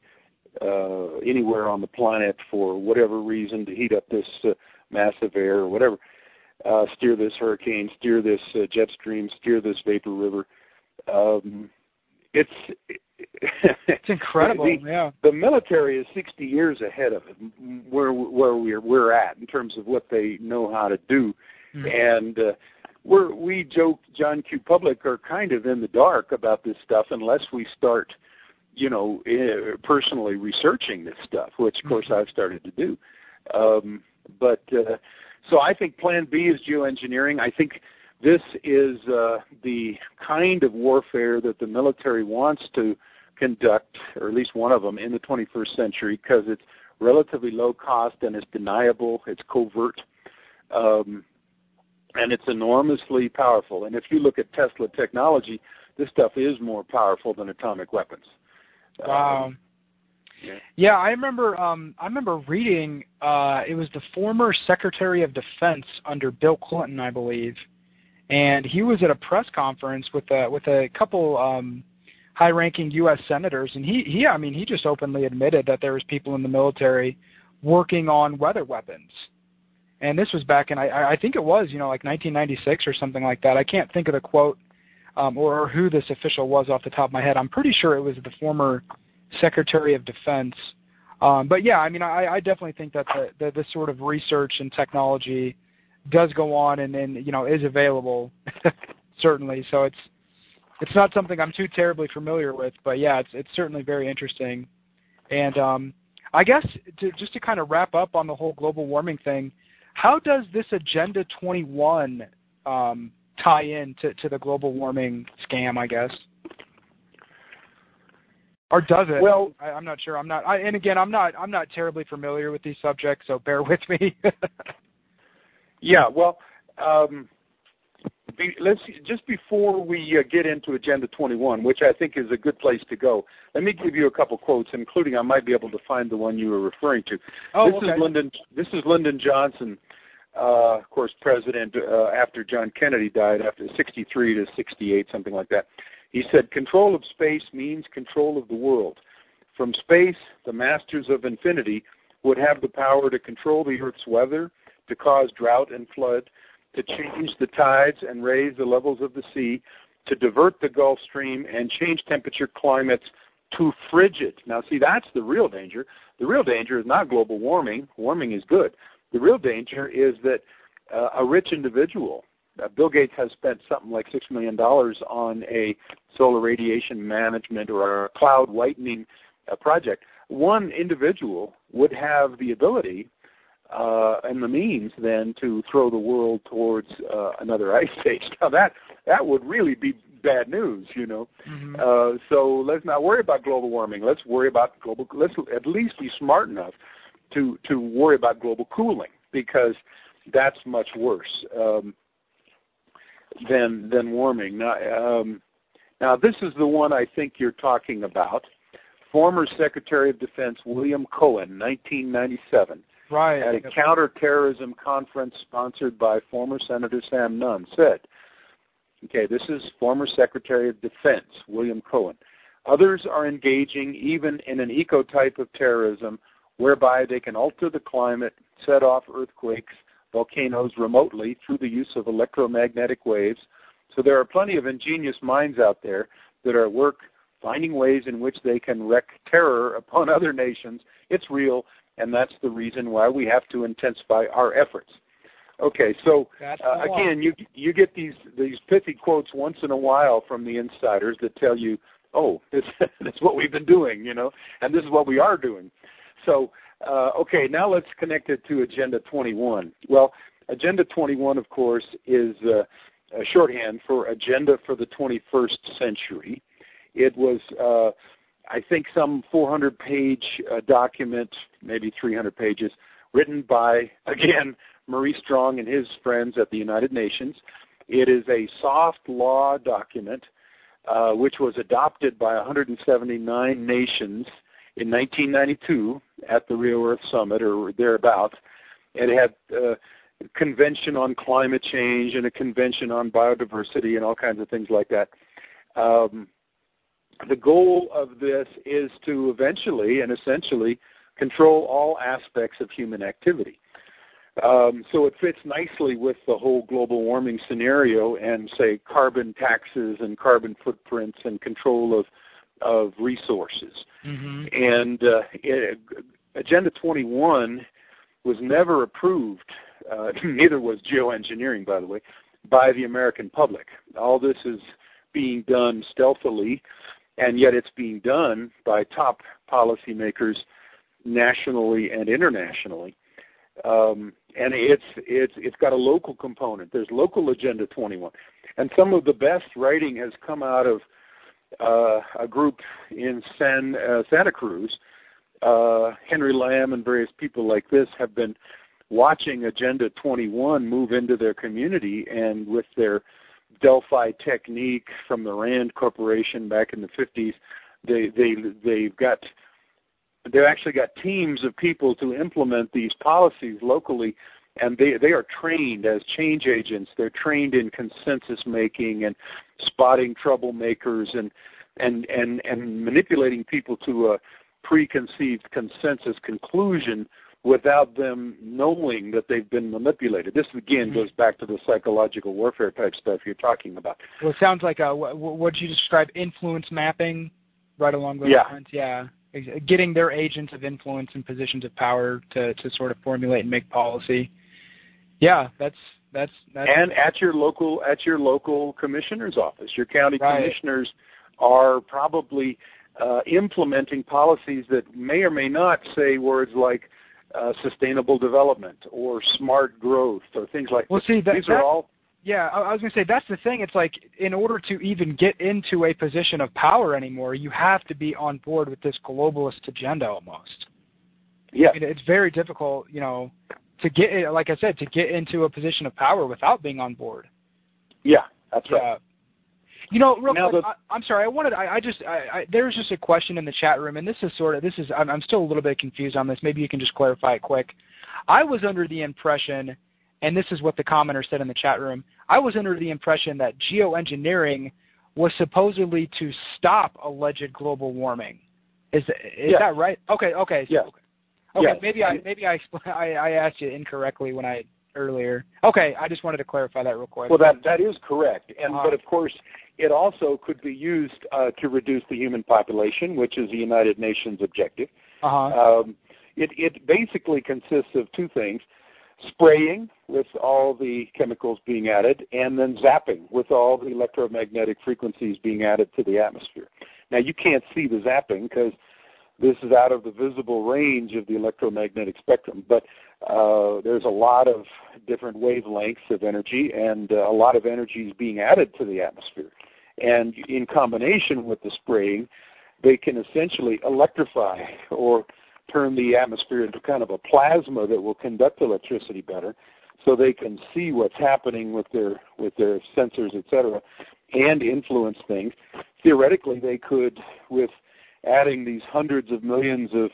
uh, anywhere on the planet for whatever reason to heat up this uh, massive air or whatever, uh, steer this hurricane, steer this uh, jet stream, steer this vapor river. Um, it's it's incredible. the, yeah, the military is sixty years ahead of it, where where we're we're at in terms of what they know how to do, mm-hmm. and uh, we're we joke John Q. Public are kind of in the dark about this stuff unless we start, you know, uh, personally researching this stuff, which of course mm-hmm. I've started to do. Um, but uh, so I think Plan B is geoengineering. I think this is uh, the kind of warfare that the military wants to conduct, or at least one of them, in the twenty-first century, because it's relatively low cost and it's deniable, it's covert, um, and it's enormously powerful. And if you look at Tesla technology, this stuff is more powerful than atomic weapons. Wow. Um, yeah. yeah, I remember. Um, I remember reading. Uh, it was the former Secretary of Defense under Bill Clinton, I believe, and he was at a press conference with a with a couple um, high-ranking U S senators, and he he I mean he just openly admitted that there was people in the military working on weather weapons, and this was back in I I think it was you know like nineteen ninety-six or something like that. I can't think of the quote um, or, or who this official was off the top of my head. I'm pretty sure it was the former Secretary of Defense. Um, but yeah, I mean, I, I definitely think that the, the, this sort of research and technology does go on and, and you know, is available, certainly. So it's it's not something I'm too terribly familiar with, but yeah, it's it's certainly very interesting. And um, I guess to, just to kind of wrap up on the whole global warming thing, how does this Agenda twenty-one um, tie in to, to the global warming scam, I guess? Or does it? Well, I, I'm not sure. I'm not. I, and again, I'm not. I'm not terribly familiar with these subjects, so bear with me. yeah. Well, um, be, let's just before we uh, get into Agenda twenty-one, which I think is a good place to go. Let me give you a couple quotes, including I might be able to find the one you were referring to. Oh, this okay. is Lyndon. This is Lyndon Johnson, uh, of course, president uh, after John Kennedy died, after sixty-three to sixty-eight, something like that. He said, "Control of space means control of the world. From space, the masters of infinity would have the power to control the Earth's weather, to cause drought and flood, to change the tides and raise the levels of the sea, to divert the Gulf Stream and change temperature climates to frigid." Now, see, that's the real danger. The real danger is not global warming. Warming is good. The real danger is that uh, a rich individual, Uh, Bill Gates has spent something like six million dollars on a solar radiation management or a cloud whitening uh, project. One individual would have the ability uh, and the means then to throw the world towards uh, another ice age. Now that that would really be bad news, you know. Mm-hmm. Uh, so let's not worry about global warming. Let's worry about global. Let's at least be smart enough to to worry about global cooling, because that's much worse Um, than than warming. Now, um, now, this is the one I think you're talking about. Former Secretary of Defense William Cohen, nineteen ninety-seven, right, at a counterterrorism conference sponsored by former Senator Sam Nunn, said, okay, this is former Secretary of Defense William Cohen, "Others are engaging even in an eco-type of terrorism whereby they can alter the climate, set off earthquakes, volcanoes remotely through the use of electromagnetic waves. So there are plenty of ingenious minds out there that are at work finding ways in which they can wreak terror upon other nations. It's real, and that's the reason why we have to intensify our efforts." Okay, so uh, again, you you get these these pithy quotes once in a while from the insiders that tell you, oh, this, this is what we've been doing, you know, and this is what we are doing. So Uh, okay, now let's connect it to Agenda twenty-one. Well, Agenda twenty-one, of course, is uh, a shorthand for Agenda for the twenty-first century. It was, uh, I think, some four hundred page uh, document, maybe three hundred pages, written by, again, Maurice Strong and his friends at the United Nations. It is a soft law document uh, which was adopted by one hundred seventy-nine nations in nineteen ninety-two at the Rio Earth Summit or thereabouts. It had uh, a convention on climate change and a convention on biodiversity and all kinds of things like that. Um, the goal of this is to eventually and essentially control all aspects of human activity. Um, so it fits nicely with the whole global warming scenario and, say, carbon taxes and carbon footprints and control of of resources. Mm-hmm. And uh, it, Agenda twenty-one was never approved, uh, neither was geoengineering, by the way, by the American public. All this is being done stealthily, and yet it's being done by top policymakers nationally and internationally. Um, and it's it's it's got a local component. There's local Agenda twenty-one, and some of the best writing has come out of uh, a group in San uh, Santa Cruz. Uh, Henry Lamb and various people like this have been watching Agenda twenty-one move into their community, and with their Delphi technique from the Rand Corporation back in the fifties, they they they've got. They've actually got teams of people to implement these policies locally, and they, they are trained as change agents. They're trained in consensus making and spotting troublemakers and and, and, and manipulating people to a preconceived consensus conclusion without them knowing that they've been manipulated. This, again, goes back to the psychological warfare type stuff you're talking about. Well, it sounds like, a, what you describe, influence mapping, right along those yeah. lines. Yeah. Getting their agents of influence in positions of power to, to sort of formulate and make policy. Yeah, that's that's that's and at your local at your local commissioner's office, your county right. commissioners are probably uh, implementing policies that may or may not say words like uh, sustainable development or smart growth or things like well, that. See, that, These that, are all. Yeah, I was going to say, that's the thing. It's like, in order to even get into a position of power anymore, you have to be on board with this globalist agenda almost. Yeah. I mean, it's very difficult, you know, to get, like I said, to get into a position of power without being on board. Yeah, that's yeah. right. You know, real now quick, the, I, I'm sorry, I wanted, I, I just, I, I, there's just a question in the chat room, and this is sort of, this is, I'm, I'm still a little bit confused on this. Maybe you can just clarify it quick. I was under the impression, and this is what the commenter said in the chat room, I was under the impression that geoengineering was supposedly to stop alleged global warming. Is is yes. that right? Okay, okay. So, yes. Okay, yes. maybe I maybe I, I I asked you incorrectly when I earlier. Okay, I just wanted to clarify that real quick. Well, that that is correct, and uh-huh. but of course it also could be used uh, to reduce the human population, which is the United Nations objective. Uh-huh. Um, it it basically consists of two things. Spraying with all the chemicals being added, and then zapping with all the electromagnetic frequencies being added to the atmosphere. Now, you can't see the zapping because this is out of the visible range of the electromagnetic spectrum, but uh, there's a lot of different wavelengths of energy, and uh, a lot of energy is being added to the atmosphere. And in combination with the spraying, they can essentially electrify or turn the atmosphere into kind of a plasma that will conduct electricity better, so they can see what's happening with their with their sensors, et cetera, and influence things. Theoretically, they could, with adding these hundreds of millions of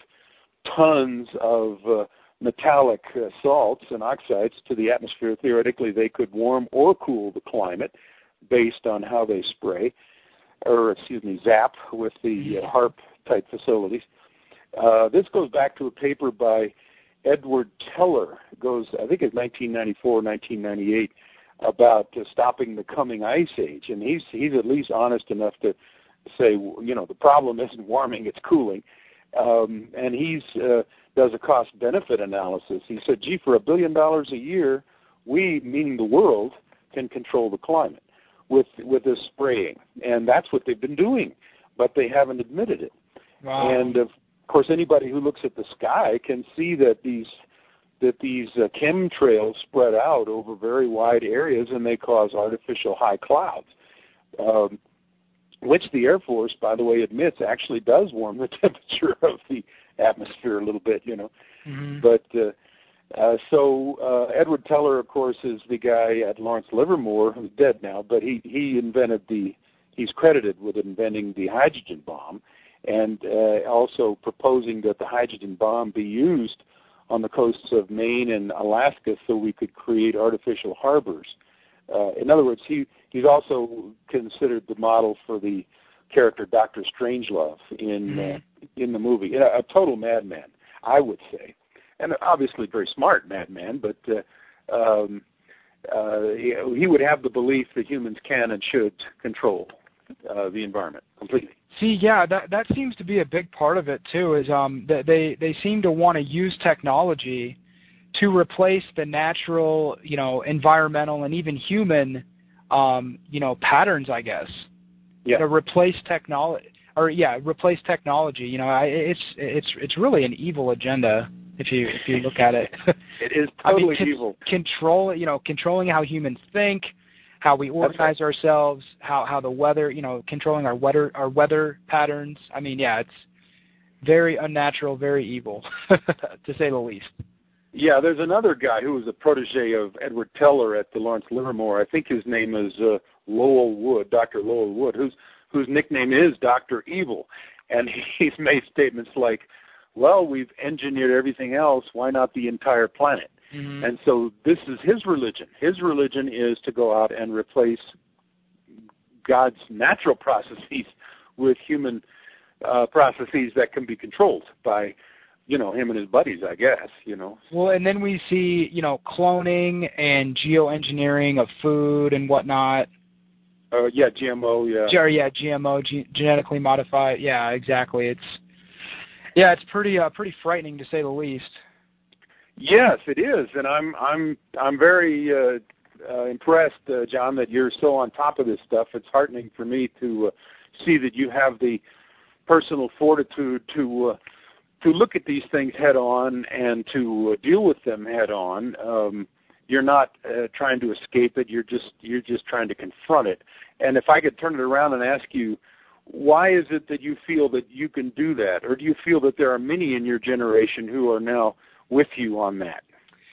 tons of uh, metallic uh, salts and oxides to the atmosphere, theoretically they could warm or cool the climate based on how they spray, or excuse me, zap with the uh, HAARP-type facilities. Uh, this goes back to a paper by Edward Teller, goes I think it's nineteen ninety-four, nineteen ninety-eight, about uh, stopping the coming ice age, and he's he's at least honest enough to say, you know, the problem isn't warming, it's cooling, um, and he's uh, does a cost-benefit analysis. He said, gee, for a billion dollars a year, we, meaning the world, can control the climate with with this spraying, and that's what they've been doing, but they haven't admitted it. Wow. And of Of course, anybody who looks at the sky can see that these that these uh, chemtrails spread out over very wide areas, and they cause artificial high clouds, um, which the Air Force, by the way, admits actually does warm the temperature of the atmosphere a little bit, you know. Mm-hmm. But uh, uh, so uh, Edward Teller, of course, is the guy at Lawrence Livermore, who's dead now, but he he invented the he's credited with inventing the hydrogen bomb, and uh, also proposing that the hydrogen bomb be used on the coasts of Maine and Alaska so we could create artificial harbors. Uh, in other words, he, he's also considered the model for the character, Doctor Strangelove, in mm-hmm. uh, in the movie. A, a total madman, I would say, and obviously very smart madman. But uh, um, uh, he, he would have the belief that humans can and should control uh, the environment completely. See, yeah, that that seems to be a big part of it too. Is um that they they seem to want to use technology to replace the natural, you know, environmental and even human, um, you know, patterns, I guess. Yeah. To replace technology, or yeah, replace technology. You know, I, it's it's it's really an evil agenda if you if you look at it. It is I totally mean, con- evil. Control, you know, controlling how humans think, how we organize right. ourselves, how how the weather, you know, controlling our weather our weather patterns. I mean, yeah, it's very unnatural, very evil, to say the least. Yeah, there's another guy who was a protege of Edward Teller at the Lawrence Livermore. I think his name is uh, Lowell Wood, Doctor Lowell Wood, whose whose nickname is Doctor Evil. And he's made statements like, well, we've engineered everything else, why not the entire planet? Mm-hmm. And so this is his religion. His religion is to go out and replace God's natural processes with human uh, processes that can be controlled by you know, him and his buddies, I guess, you know. Well, and then we see, you know, cloning and geoengineering of food and whatnot. Uh, yeah, G M O, yeah. Or, yeah, G M O, ge- genetically modified. Yeah, exactly. It's, yeah, it's pretty, uh, pretty frightening to say the least. Yes, it is, and I'm, I'm, I'm very uh, uh, impressed, uh, John, that you're so on top of this stuff. It's heartening for me to uh, see that you have the personal fortitude to. Uh, to look at these things head on and to uh, deal with them head on. Um, you're not uh, trying to escape it. You're just you're just trying to confront it. And if I could turn it around and ask you, why is it that you feel that you can do that? Or do you feel that there are many in your generation who are now with you on that?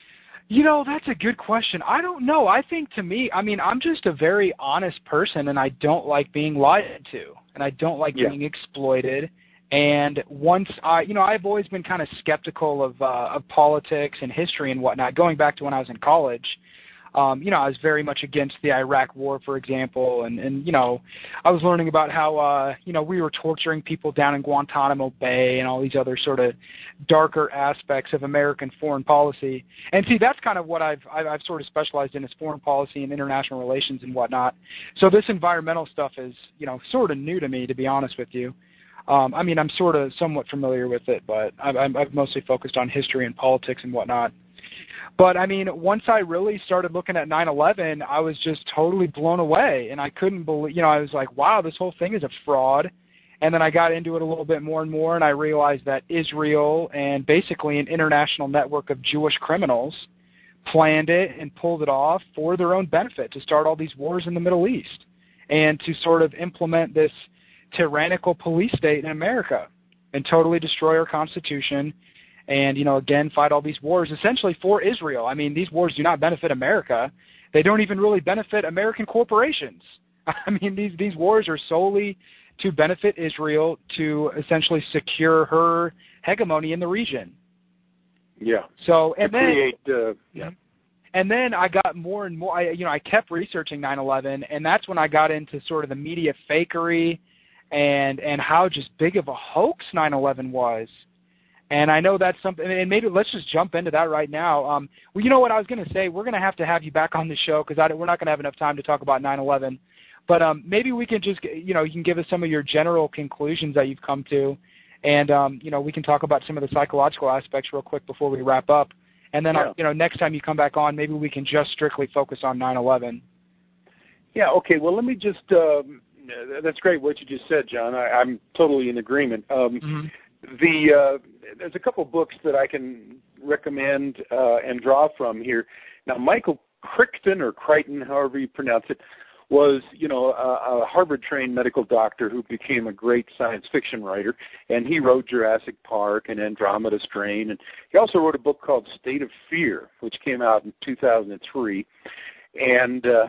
You know, that's a good question. I don't know. I think to me, I mean, I'm just a very honest person, and I don't like being lied to, and I don't like yeah. being exploited. And once I, you know, I've always been kind of skeptical of uh, of politics and history and whatnot. Going back to when I was in college, um, you know, I was very much against the Iraq War, for example, and and you know, I was learning about how uh, you know we were torturing people down in Guantanamo Bay and all these other sort of darker aspects of American foreign policy. And see, that's kind of what I've I've, I've sort of specialized in is foreign policy and international relations and whatnot. So this environmental stuff is, you know, sort of new to me, to be honest with you. Um, I mean, I'm sort of somewhat familiar with it, but I've, I've mostly focused on history and politics and whatnot. But, I mean, once I really started looking at nine eleven, I was just totally blown away, and I couldn't believe, you know, I was like, wow, this whole thing is a fraud. And then I got into it a little bit more and more, and I realized that Israel and basically an international network of Jewish criminals planned it and pulled it off for their own benefit to start all these wars in the Middle East and to sort of implement this tyrannical police state in America and totally destroy our Constitution and, you know, again, fight all these wars essentially for Israel. I mean, these wars do not benefit America. They don't even really benefit American corporations. I mean, these, these wars are solely to benefit Israel to essentially secure her hegemony in the region. Yeah. So, and to then, create, uh, yeah. And then I got more and more, I, you know, I kept researching nine eleven, and that's when I got into sort of the media fakery and and how just big of a hoax nine eleven was. And I know that's something, and maybe let's just jump into that right now. Um, well, you know what I was going to say? We're going to have to have you back on the show because we're not going to have enough time to talk about nine eleven. But um, maybe we can just, you know, you can give us some of your general conclusions that you've come to, and, um, you know, we can talk about some of the psychological aspects real quick before we wrap up. And then, yeah. you know, next time you come back on, maybe we can just strictly focus on nine eleven. Yeah, okay. Well, let me just, um, that's great what you just said, John. I, I'm totally in agreement. Um, mm-hmm. The uh, there's a couple books that I can recommend uh, and draw from here. Now, Michael Crichton, or Crichton, however you pronounce it, was, you know, a, a Harvard-trained medical doctor who became a great science fiction writer, and he wrote Jurassic Park and Andromeda Strain, and he also wrote a book called State of Fear, which came out in two thousand three, and uh,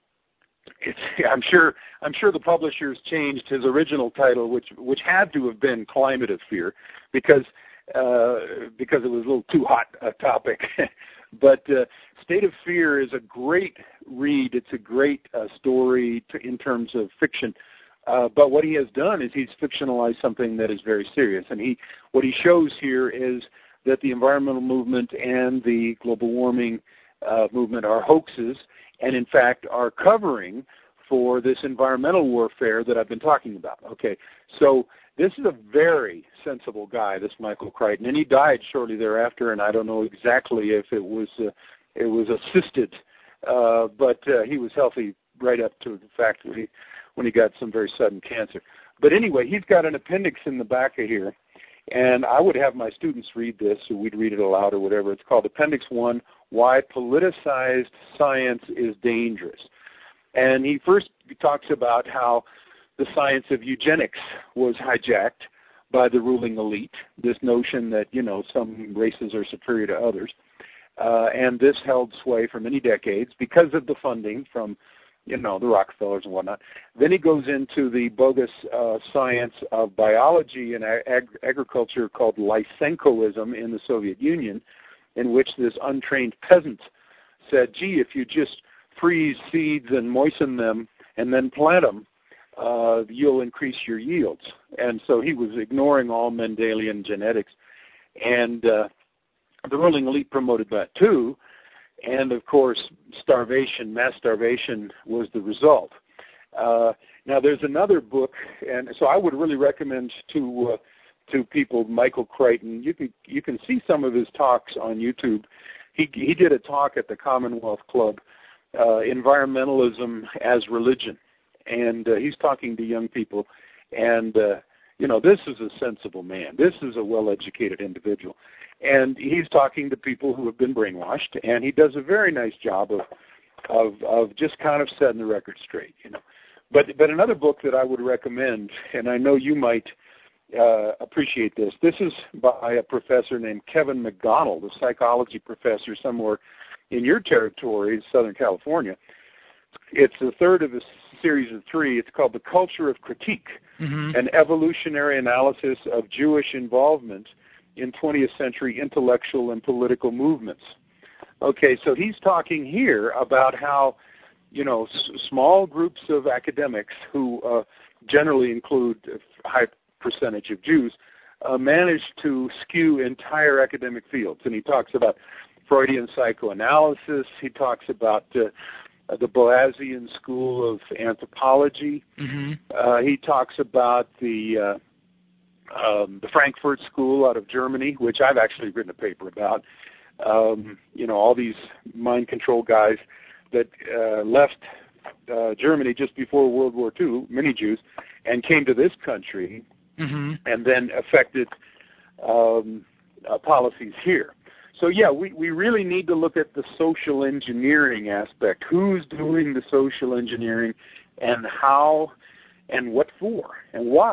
it's, I'm sure I'm sure the publishers changed his original title, which which had to have been Climate of Fear, because uh, because it was a little too hot a topic. But uh, State of Fear is a great read. It's a great uh, story to, in terms of fiction Uh, but what he has done is he's fictionalized something that is very serious. And he, what he shows here is that the environmental movement and the global warming uh, movement are hoaxes, and in fact are covering for this environmental warfare that I've been talking about. Okay, so this is a very sensible guy, this Michael Crichton, and he died shortly thereafter. And I don't know exactly if it was uh, it was assisted, uh, but uh, he was healthy right up to the fact that he, when he got some very sudden cancer. But anyway, he's got an appendix in the back of here, and I would have my students read this, or we'd read it aloud or whatever. It's called Appendix One: Why Politicized Science is Dangerous. And he first talks about how the science of eugenics was hijacked by the ruling elite, this notion that, you know, some races are superior to others. Uh, and this held sway for many decades because of the funding from, you know, the Rockefellers and whatnot. Then he goes into the bogus uh, science of biology and ag- agriculture called Lysenkoism in the Soviet Union, in which this untrained peasant said, gee, if you just freeze seeds and moisten them and then plant them, uh, you'll increase your yields. And so he was ignoring all Mendelian genetics. And uh, the ruling elite promoted that too. And, of course, starvation, mass starvation was the result. Uh, now, there's another book, and so I would really recommend to uh, to people Michael Crichton. You can you can see some of his talks on YouTube. He he did a talk at the Commonwealth Club, uh, Environmentalism as Religion, and uh, he's talking to young people. And, uh, you know, this is a sensible man. This is a well-educated individual. And he's talking to people who have been brainwashed, and he does a very nice job of of, of just kind of setting the record straight, you know. But but another book that I would recommend, and I know you might uh, appreciate this, this is by a professor named Kevin McDonald, a psychology professor somewhere in your territory, Southern California. It's the third of a series of three. It's called The Culture of Critique, mm-hmm. An Evolutionary Analysis of Jewish Involvement in twentieth century intellectual and political movements. Okay, so he's talking here about how, you know, s- small groups of academics who uh, generally include a high percentage of Jews uh, managed to skew entire academic fields. And he talks about Freudian psychoanalysis. He talks about uh, the Boasian school of anthropology. Mm-hmm. Uh, he talks about the uh, Um, the Frankfurt School out of Germany, which I've actually written a paper about. Um, you know, all these mind control guys that uh, left uh, Germany just before World War Two, many Jews, and came to this country, mm-hmm. and then affected um, uh, policies here. So, yeah, we, we really need to look at the social engineering aspect. Who's doing the social engineering, and how, and what for, and why?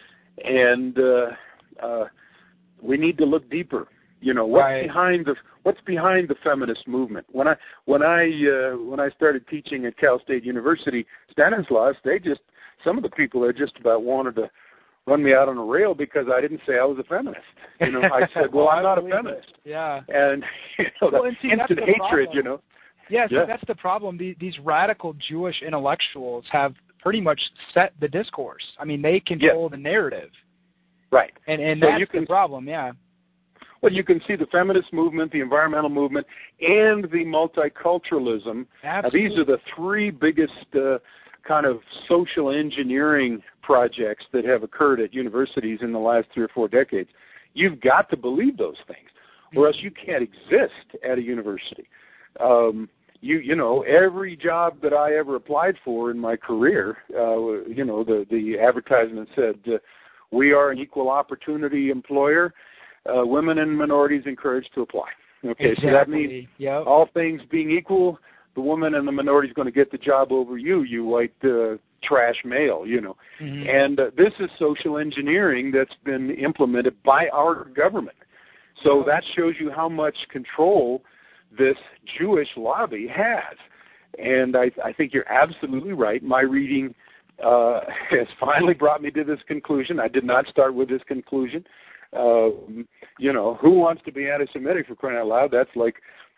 And uh, uh, we need to look deeper. You know, what's right. behind the what's behind the feminist movement? When I when I uh, when I started teaching at Cal State University, Stanislaus, they just some of the people there just about wanted to run me out on a rail because I didn't say I was a feminist. You know, I said, well, I'm not a feminist. It. Yeah. And you know, well, and see, instant hatred. Problem. You know. Yeah, see, yeah. that's the problem. These, these radical Jewish intellectuals have pretty much set the discourse. I mean, they control yeah. the narrative. Right. And and so that's you can, the problem, yeah. Well, you can see the feminist movement, the environmental movement, and the multiculturalism. Now, these are the three biggest uh, kind of social engineering projects that have occurred at universities in the last three or four decades. You've got to believe those things, or else you can't exist at a university. Um, You you know, every job that I ever applied for in my career, uh, you know, the, the advertisement said, uh, we are an equal opportunity employer, uh, women and minorities encouraged to apply. Okay, exactly. So that means yep. all things being equal, the woman and the minority is going to get the job over you, you white uh, trash male, you know. Mm-hmm. And uh, this is social engineering that's been implemented by our government. So oh. that shows you how much control this Jewish lobby has. And I, I think you're absolutely right. My reading uh, has finally brought me to this conclusion. I did not start with this conclusion. Uh, you know, who wants to be anti-Semitic, for crying out loud? That's like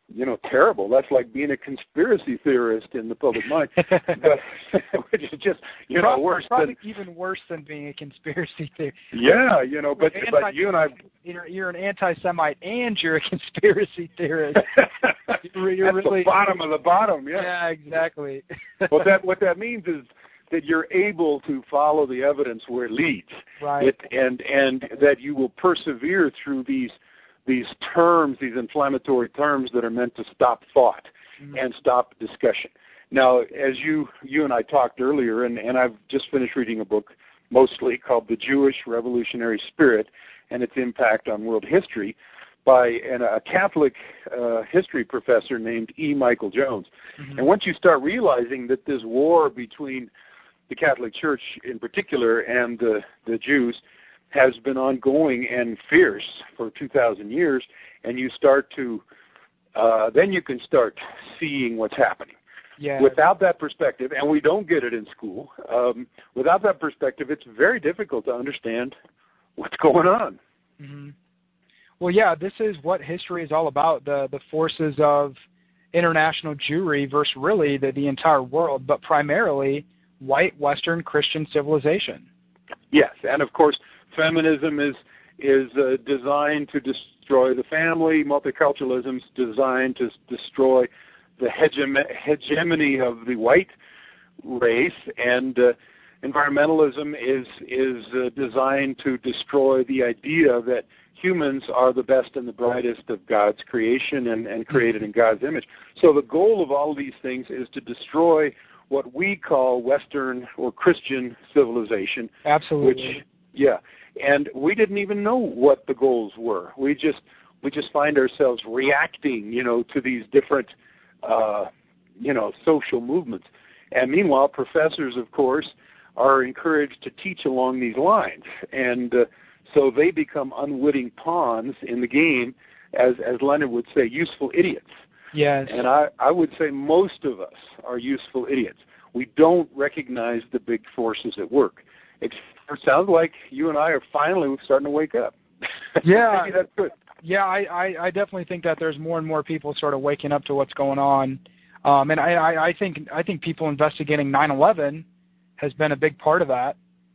you know, terrible. That's like being a conspiracy theorist in the public mind, but, which is just, you probably, know, worse probably than even worse than being a conspiracy theorist. Yeah, you know, but anti- but you and I, you're, you're an anti-Semite and you're a conspiracy theorist. you're, you're that's really, the bottom of the bottom. Yeah, yeah, exactly. what that what that means is that you're able to follow the evidence where it leads, right? It, and and that you will persevere through these these terms, these inflammatory terms that are meant to stop thought mm-hmm. and stop discussion. Now, as you you and I talked earlier, and, and I've just finished reading a book mostly called The Jewish Revolutionary Spirit and Its Impact on World History by an, a Catholic uh, history professor named E. Michael Jones. Mm-hmm. And once you start realizing that this war between the Catholic Church in particular and the, the Jews has been ongoing and fierce for two thousand years, and you start to, uh, then you can start seeing what's happening. Yeah. Without that perspective, and we don't get it in school, um, without that perspective, it's very difficult to understand what's going on. Mm-hmm. Well, yeah, this is what history is all about, the, the forces of international Jewry versus really the, the entire world, but primarily white Western Christian civilization. Yes, and of course, feminism is is uh, designed to destroy the family. Multiculturalism is designed to destroy the hegem- hegemony of the white race, and uh, environmentalism is is uh, designed to destroy the idea that humans are the best and the brightest of God's creation and, and created in God's image. So the goal of all of these things is to destroy what we call Western or Christian civilization. Absolutely. Which, yeah, and we didn't even know what the goals were. We just we just find ourselves reacting, you know, to these different, uh, you know, social movements. And meanwhile, professors, of course, are encouraged to teach along these lines, and uh, so they become unwitting pawns in the game, as as Leonard would say, useful idiots. Yes. And I, I would say most of us are useful idiots. We don't recognize the big forces at work. It sounds like you and I are finally starting to wake up. Yeah. Maybe that's good. Yeah, I, I, I definitely think that there's more and more people sort of waking up to what's going on. Um, and I, I, I think I think people investigating nine eleven has been a big part of that.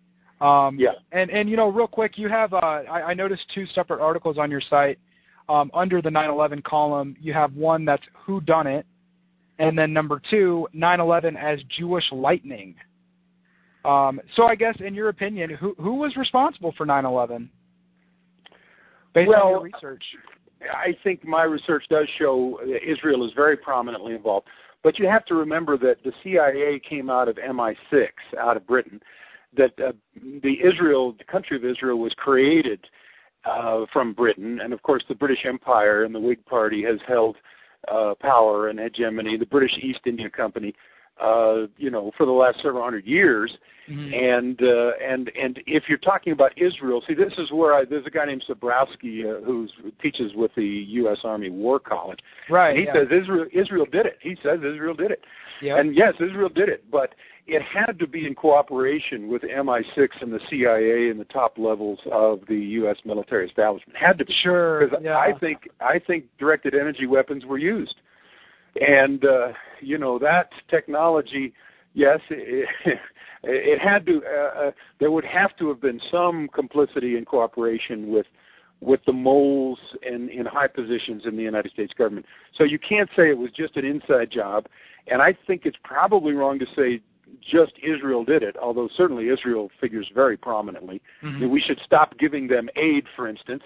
Um, yeah. And, and, you know, real quick, you have, uh, I, I noticed two separate articles on your site. Um, under the nine eleven column, you have one that's Who Done It, and then number two, nine eleven as Jewish lightning. Um, so I guess, in your opinion, who who was responsible for nine eleven? Based well, on your research. I think my research does show Israel is very prominently involved. But you have to remember that the C I A came out of M I six, out of Britain, that uh, the Israel, the country of Israel was created Uh, from Britain, and of course the British Empire and the Whig Party has held uh, power and hegemony. The British East India Company, uh, you know, for the last several hundred years. Mm-hmm. And uh, and and if you're talking about Israel, see, this is where I, there's a guy named Sobrowski uh, who teaches with the U S Army War College. Right. And he yeah. says Israel Israel did it. He says Israel did it. Yep. And yes, Israel did it, but it had to be in cooperation with M I six and the C I A and the top levels of the U S military establishment. Had to be. Sure. Because yeah. I think I think directed energy weapons were used, and uh, you know that technology. Yes, it, it had to. Uh, uh, there would have to have been some complicity and cooperation with with the moles in, in high positions in the United States government. So you can't say it was just an inside job. And I think it's probably wrong to say just Israel did it, although certainly Israel figures very prominently. Mm-hmm. We should stop giving them aid, for instance.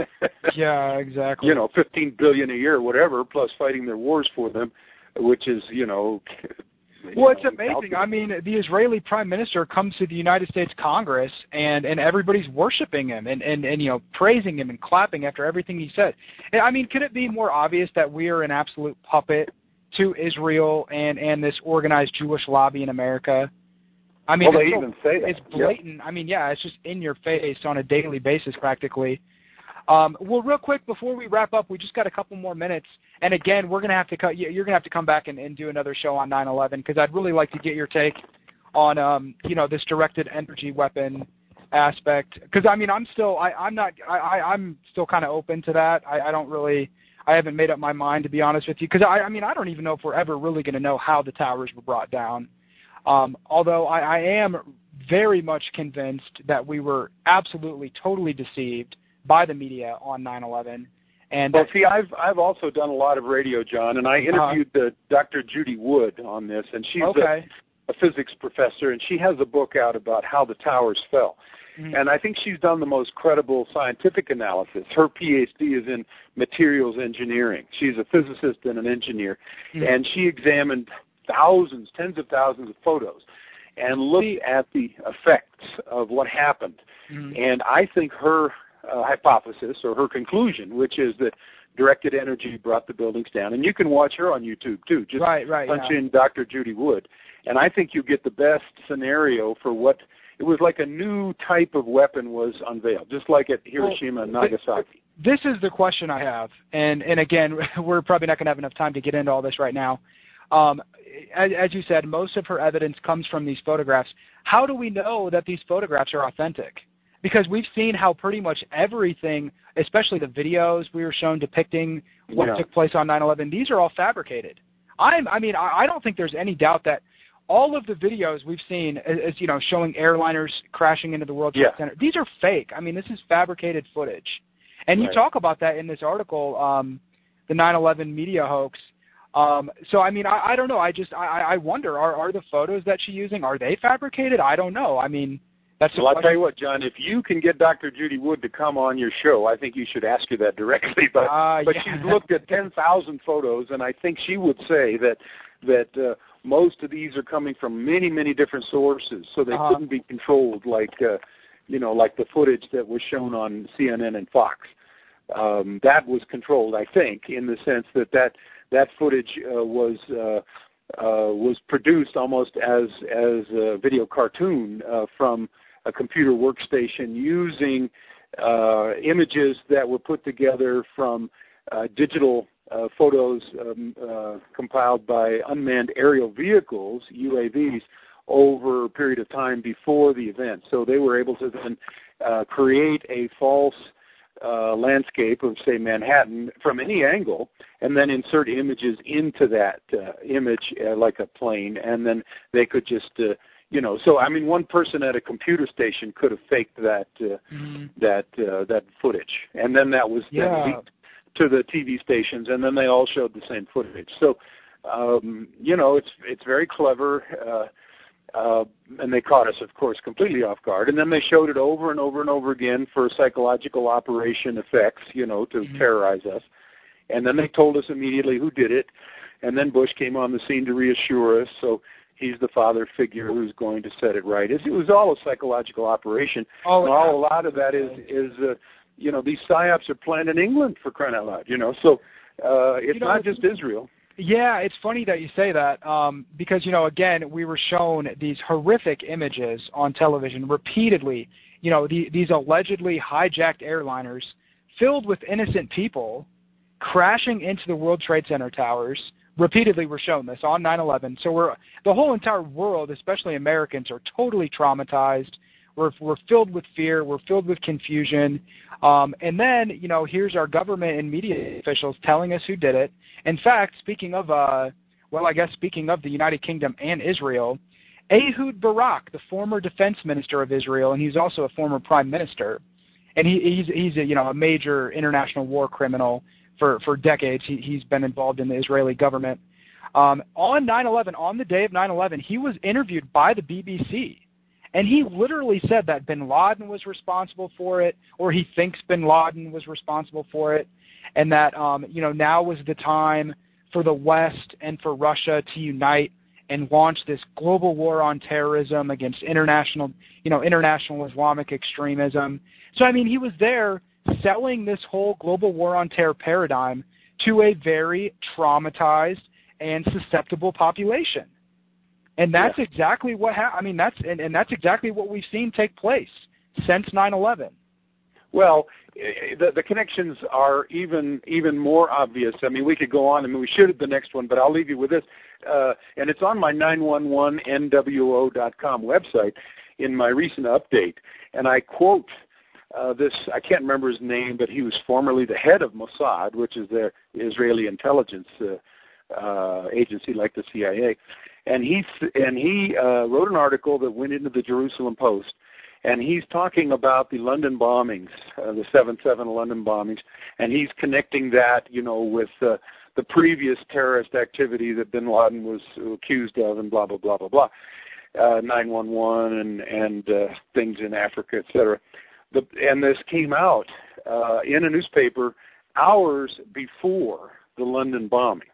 Yeah, exactly. You know, fifteen billion dollars a year, whatever, plus fighting their wars for them, which is, you know... Well, it's amazing. I mean, the Israeli prime minister comes to the United States Congress, and, and everybody's worshiping him and, and, and, you know, praising him and clapping after everything he said. And, I mean, could it be more obvious that we are an absolute puppet to Israel and, and this organized Jewish lobby in America? I mean, well, they it's, even say that. It's blatant. Yeah. I mean, yeah, it's just in your face on a daily basis practically. Um, well, real quick, before we wrap up, we just got a couple more minutes. And again, we're going to have to cut, you're going to have to come back and, and do another show on nine eleven, because I'd really like to get your take on, um, you know, this directed energy weapon aspect. Because, I mean, I'm still, I, I'm not, I, I'm still kind of open to that. I, I don't really, I haven't made up my mind, to be honest with you, because I, I mean, I don't even know if we're ever really going to know how the towers were brought down. Um, although I, I am very much convinced that we were absolutely, totally deceived by the media on nine eleven. And well, see, I've I've also done a lot of radio, John, and I interviewed uh, the Doctor Judy Wood on this, and she's okay. a, a physics professor, and she has a book out about how the towers fell. Mm-hmm. And I think she's done the most credible scientific analysis. Her P H D is in materials engineering. She's a physicist and an engineer, mm-hmm. and she examined thousands, tens of thousands of photos and looked at the effects of what happened. Mm-hmm. And I think her uh, hypothesis or her conclusion, which is that directed energy brought the buildings down, and you can watch her on YouTube too. Just right, right, punch yeah. in Doctor Judy Wood, and I think you get the best scenario for what it was like. A new type of weapon was unveiled, just like at Hiroshima well, and Nagasaki. This is the question I have, and, and again, we're probably not going to have enough time to get into all this right now. Um, as, as you said, most of her evidence comes from these photographs. How do we know that these photographs are authentic? Because we've seen how pretty much everything, especially the videos we were shown depicting what yeah. took place on nine eleven, these are all fabricated. I'm, I mean, I, I don't think there's any doubt that all of the videos we've seen, as, as you know, showing airliners crashing into the World Trade yeah. Center, these are fake. I mean, this is fabricated footage. And you right. talk about that in this article, um, the nine eleven media hoax. Um, so, I mean, I, I don't know. I just, I, I wonder, are, are the photos that she's using, are they fabricated? I don't know. I mean, that's well, I'll tell you what, John, if you can get Doctor Judy Wood to come on your show, I think you should ask her that directly. But, uh, but yeah. she's looked at ten thousand photos, and I think she would say that, that uh, most of these are coming from many, many different sources, so they uh-huh. couldn't be controlled like, uh, you know, like the footage that was shown on C N N and Fox. Um, that was controlled, I think, in the sense that that, that footage uh, was uh, uh, was produced almost as as a video cartoon uh, from a computer workstation using uh, images that were put together from uh, digital uh, photos um, uh, compiled by unmanned aerial vehicles, U A Vs, over a period of time before the event. So they were able to then uh, create a false Uh, landscape of, say, Manhattan from any angle, and then insert images into that uh, image uh, like a plane, and then they could just, uh, you know, so I mean, one person at a computer station could have faked that uh, mm-hmm. that uh, that footage, and then that was yeah. then leaked to the T V stations, and then they all showed the same footage. So, um, you know, it's it's very clever. Uh, Uh, and they caught us, of course, completely off guard. And then they showed it over and over and over again for psychological operation effects, you know, to mm-hmm. terrorize us. And then they told us immediately who did it. And then Bush came on the scene to reassure us. So he's the father figure who's going to set it right. It was all a psychological operation. Oh, and all, a lot of that is, is uh, you know, these psyops are planned in England, for crying out loud, you know. So uh, it's you know, not just Israel. Yeah, it's funny that you say that um, because, you know, again, we were shown these horrific images on television repeatedly, you know, the, these allegedly hijacked airliners filled with innocent people crashing into the World Trade Center towers. Repeatedly we're shown this on nine eleven. So we're the whole entire world, especially Americans, are totally traumatized. We're, we're filled with fear. We're filled with confusion. Um, and then, you know, here's our government and media officials telling us who did it. In fact, speaking of, uh, well, I guess speaking of the United Kingdom and Israel, Ehud Barak, the former defense minister of Israel, and he's also a former prime minister, and he, he's, he's a, you know, a major international war criminal for, for decades. He, he's been involved in the Israeli government. Um, on nine eleven, on the day of nine eleven, he was interviewed by the B B C. And he literally said that bin Laden was responsible for it, or he thinks bin Laden was responsible for it, and that um, you know now was the time for the West and for Russia to unite and launch this global war on terrorism against international, you know, international Islamic extremism. So I mean, he was there selling this whole global war on terror paradigm to a very traumatized and susceptible population. And that's yeah. exactly what ha- I mean. That's and, and that's exactly what we've seen take place since nine eleven. Well, the, the connections are even even more obvious. I mean, we could go on. I mean, we should at the next one, but I'll leave you with this. Uh, and it's on my nine one one N W O dot com website in my recent update. And I quote uh, this, I can't remember his name, but he was formerly the head of Mossad, which is their Israeli intelligence uh, uh, agency like the C I A. And he, and he uh, wrote an article that went into the Jerusalem Post, and he's talking about the London bombings, uh, the seven seven London bombings, and he's connecting that, you know, with uh, the previous terrorist activity that bin Laden was accused of, and blah, blah, blah, blah, blah, uh, nine one one and, and uh, things in Africa, et cetera. The, and this came out uh, in a newspaper hours before the London bombing.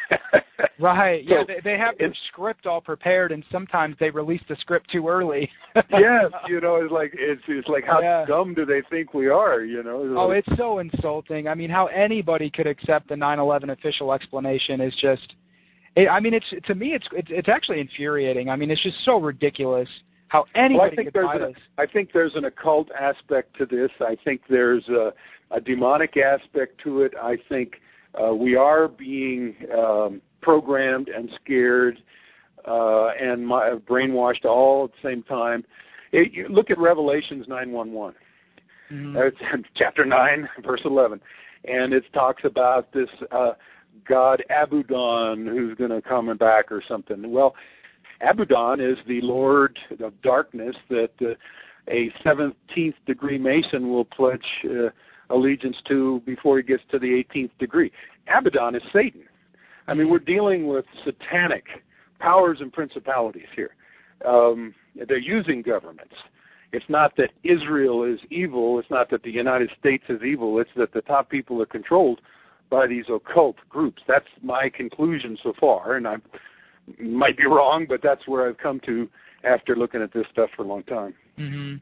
Right. So, yeah, they, they have their script all prepared, and sometimes they release the script too early. Yes, you know, it's like it's it's like how yeah. dumb do they think we are? You know. It's oh, like, it's so insulting. I mean, how anybody could accept the nine eleven official explanation is just. It, I mean, it's to me, it's, it's it's actually infuriating. I mean, it's just so ridiculous how anybody well, I think could there's buy an, this. I think there's an occult aspect to this. I think there's a, a demonic aspect to it. I think uh, we are being um, programmed and scared uh, and my, brainwashed all at the same time. It, you look at Revelations nine one one. Mm-hmm. It's chapter nine, verse eleven, and it talks about this uh, God Abaddon who's going to come back or something. Well, Abaddon is the Lord of darkness that uh, a seventeenth degree Mason will pledge uh, allegiance to before he gets to the eighteenth degree. Abaddon is Satan. I mean, we're dealing with satanic powers and principalities here. Um, they're using governments. It's not that Israel is evil. It's not that the United States is evil. It's that the top people are controlled by these occult groups. That's my conclusion so far, and I might be wrong, but that's where I've come to after looking at this stuff for a long time. Mm-hmm.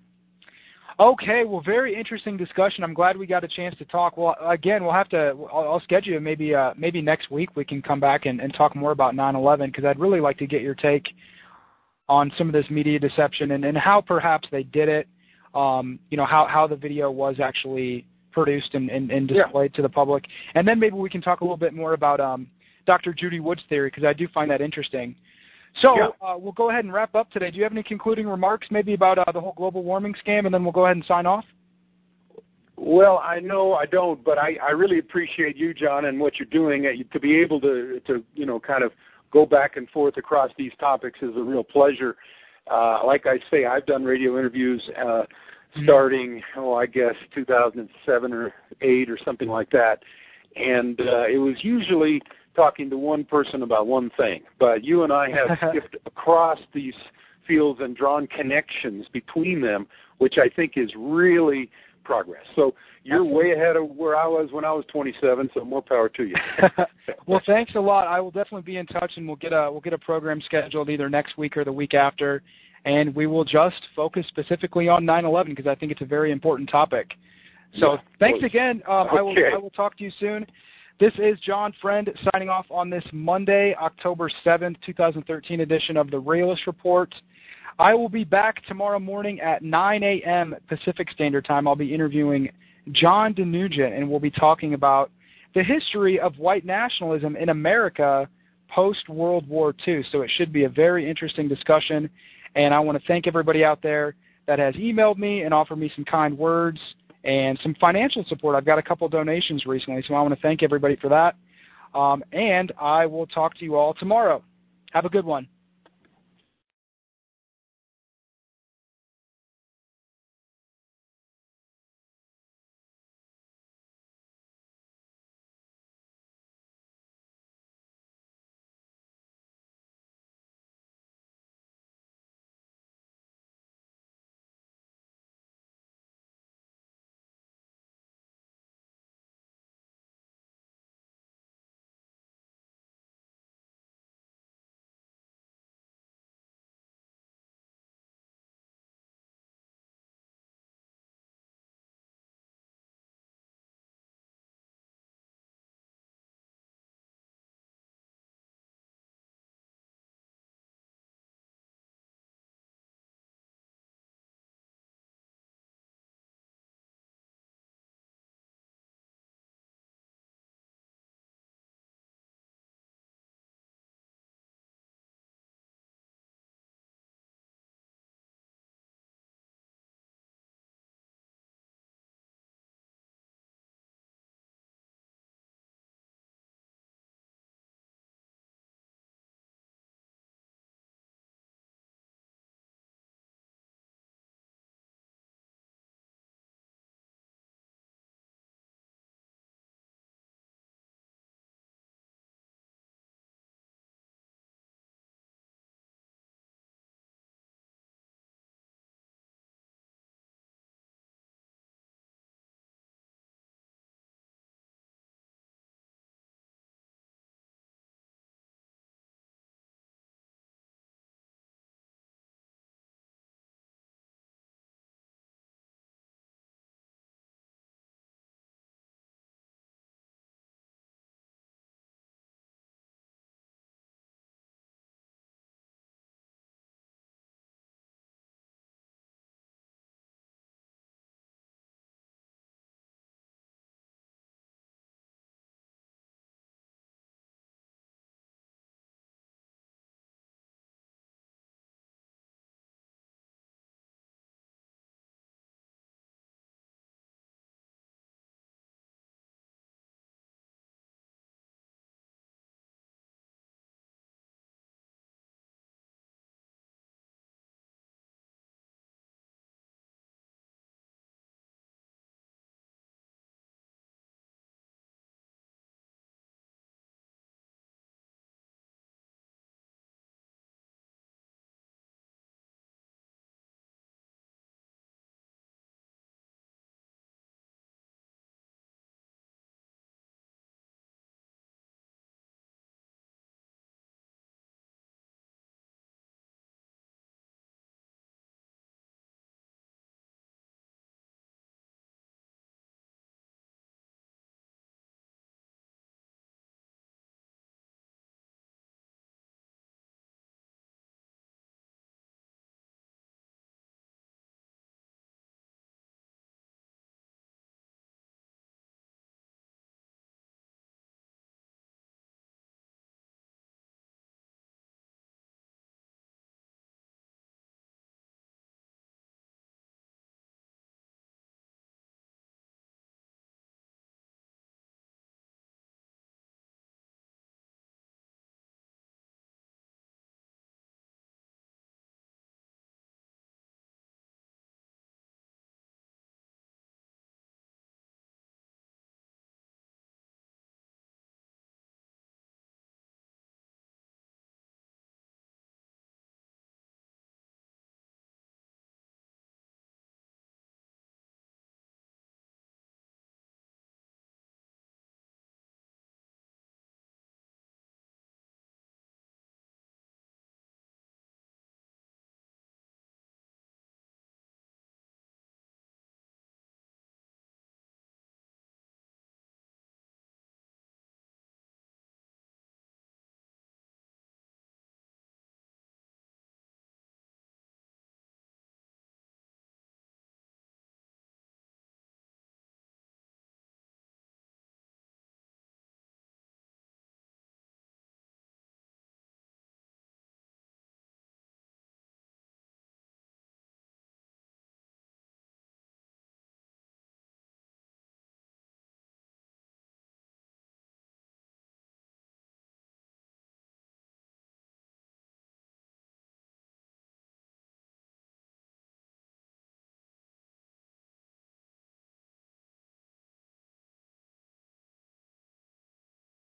Okay, well, very interesting discussion. I'm glad we got a chance to talk. Well, again, we'll have to. I'll, I'll schedule it maybe uh, maybe next week. We can come back and, and talk more about nine eleven because I'd really like to get your take on some of this media deception and, and how perhaps they did it. Um, you know, how how the video was actually produced and, and, and displayed yeah. to the public, and then maybe we can talk a little bit more about um, Doctor Judy Wood's theory because I do find that interesting. So yeah. uh, we'll go ahead and wrap up today. Do you have any concluding remarks maybe about uh, the whole global warming scam, and then we'll go ahead and sign off? Well, I know I don't, but I, I really appreciate you, John, and what you're doing. To be able to, to, you know, kind of go back and forth across these topics is a real pleasure. Uh, like I say, I've done radio interviews uh, starting, oh, I guess two thousand seven or eight or something like that, and uh, it was usually talking to one person about one thing, but you and I have skipped across these fields and drawn connections between them, which I think is really progress. So you're way ahead of where I was when I was twenty-seven, so more power to you. Well, thanks a lot. I will definitely be in touch, and we'll get a we'll get a program scheduled either next week or the week after, and we will just focus specifically on nine eleven because I think it's a very important topic. So yeah, thanks again. Um, okay. I will I will talk to you soon. This is John Friend signing off on this Monday, October seventh, twenty thirteen edition of the Realist Report. I will be back tomorrow morning at nine a.m. Pacific Standard Time. I'll be interviewing John DeNugent, and we'll be talking about the history of white nationalism in America post-World War Two. So it should be a very interesting discussion, and I want to thank everybody out there that has emailed me and offered me some kind words and some financial support. I've got a couple donations recently, so I want to thank everybody for that. Um, and I will talk to you all tomorrow. Have a good one.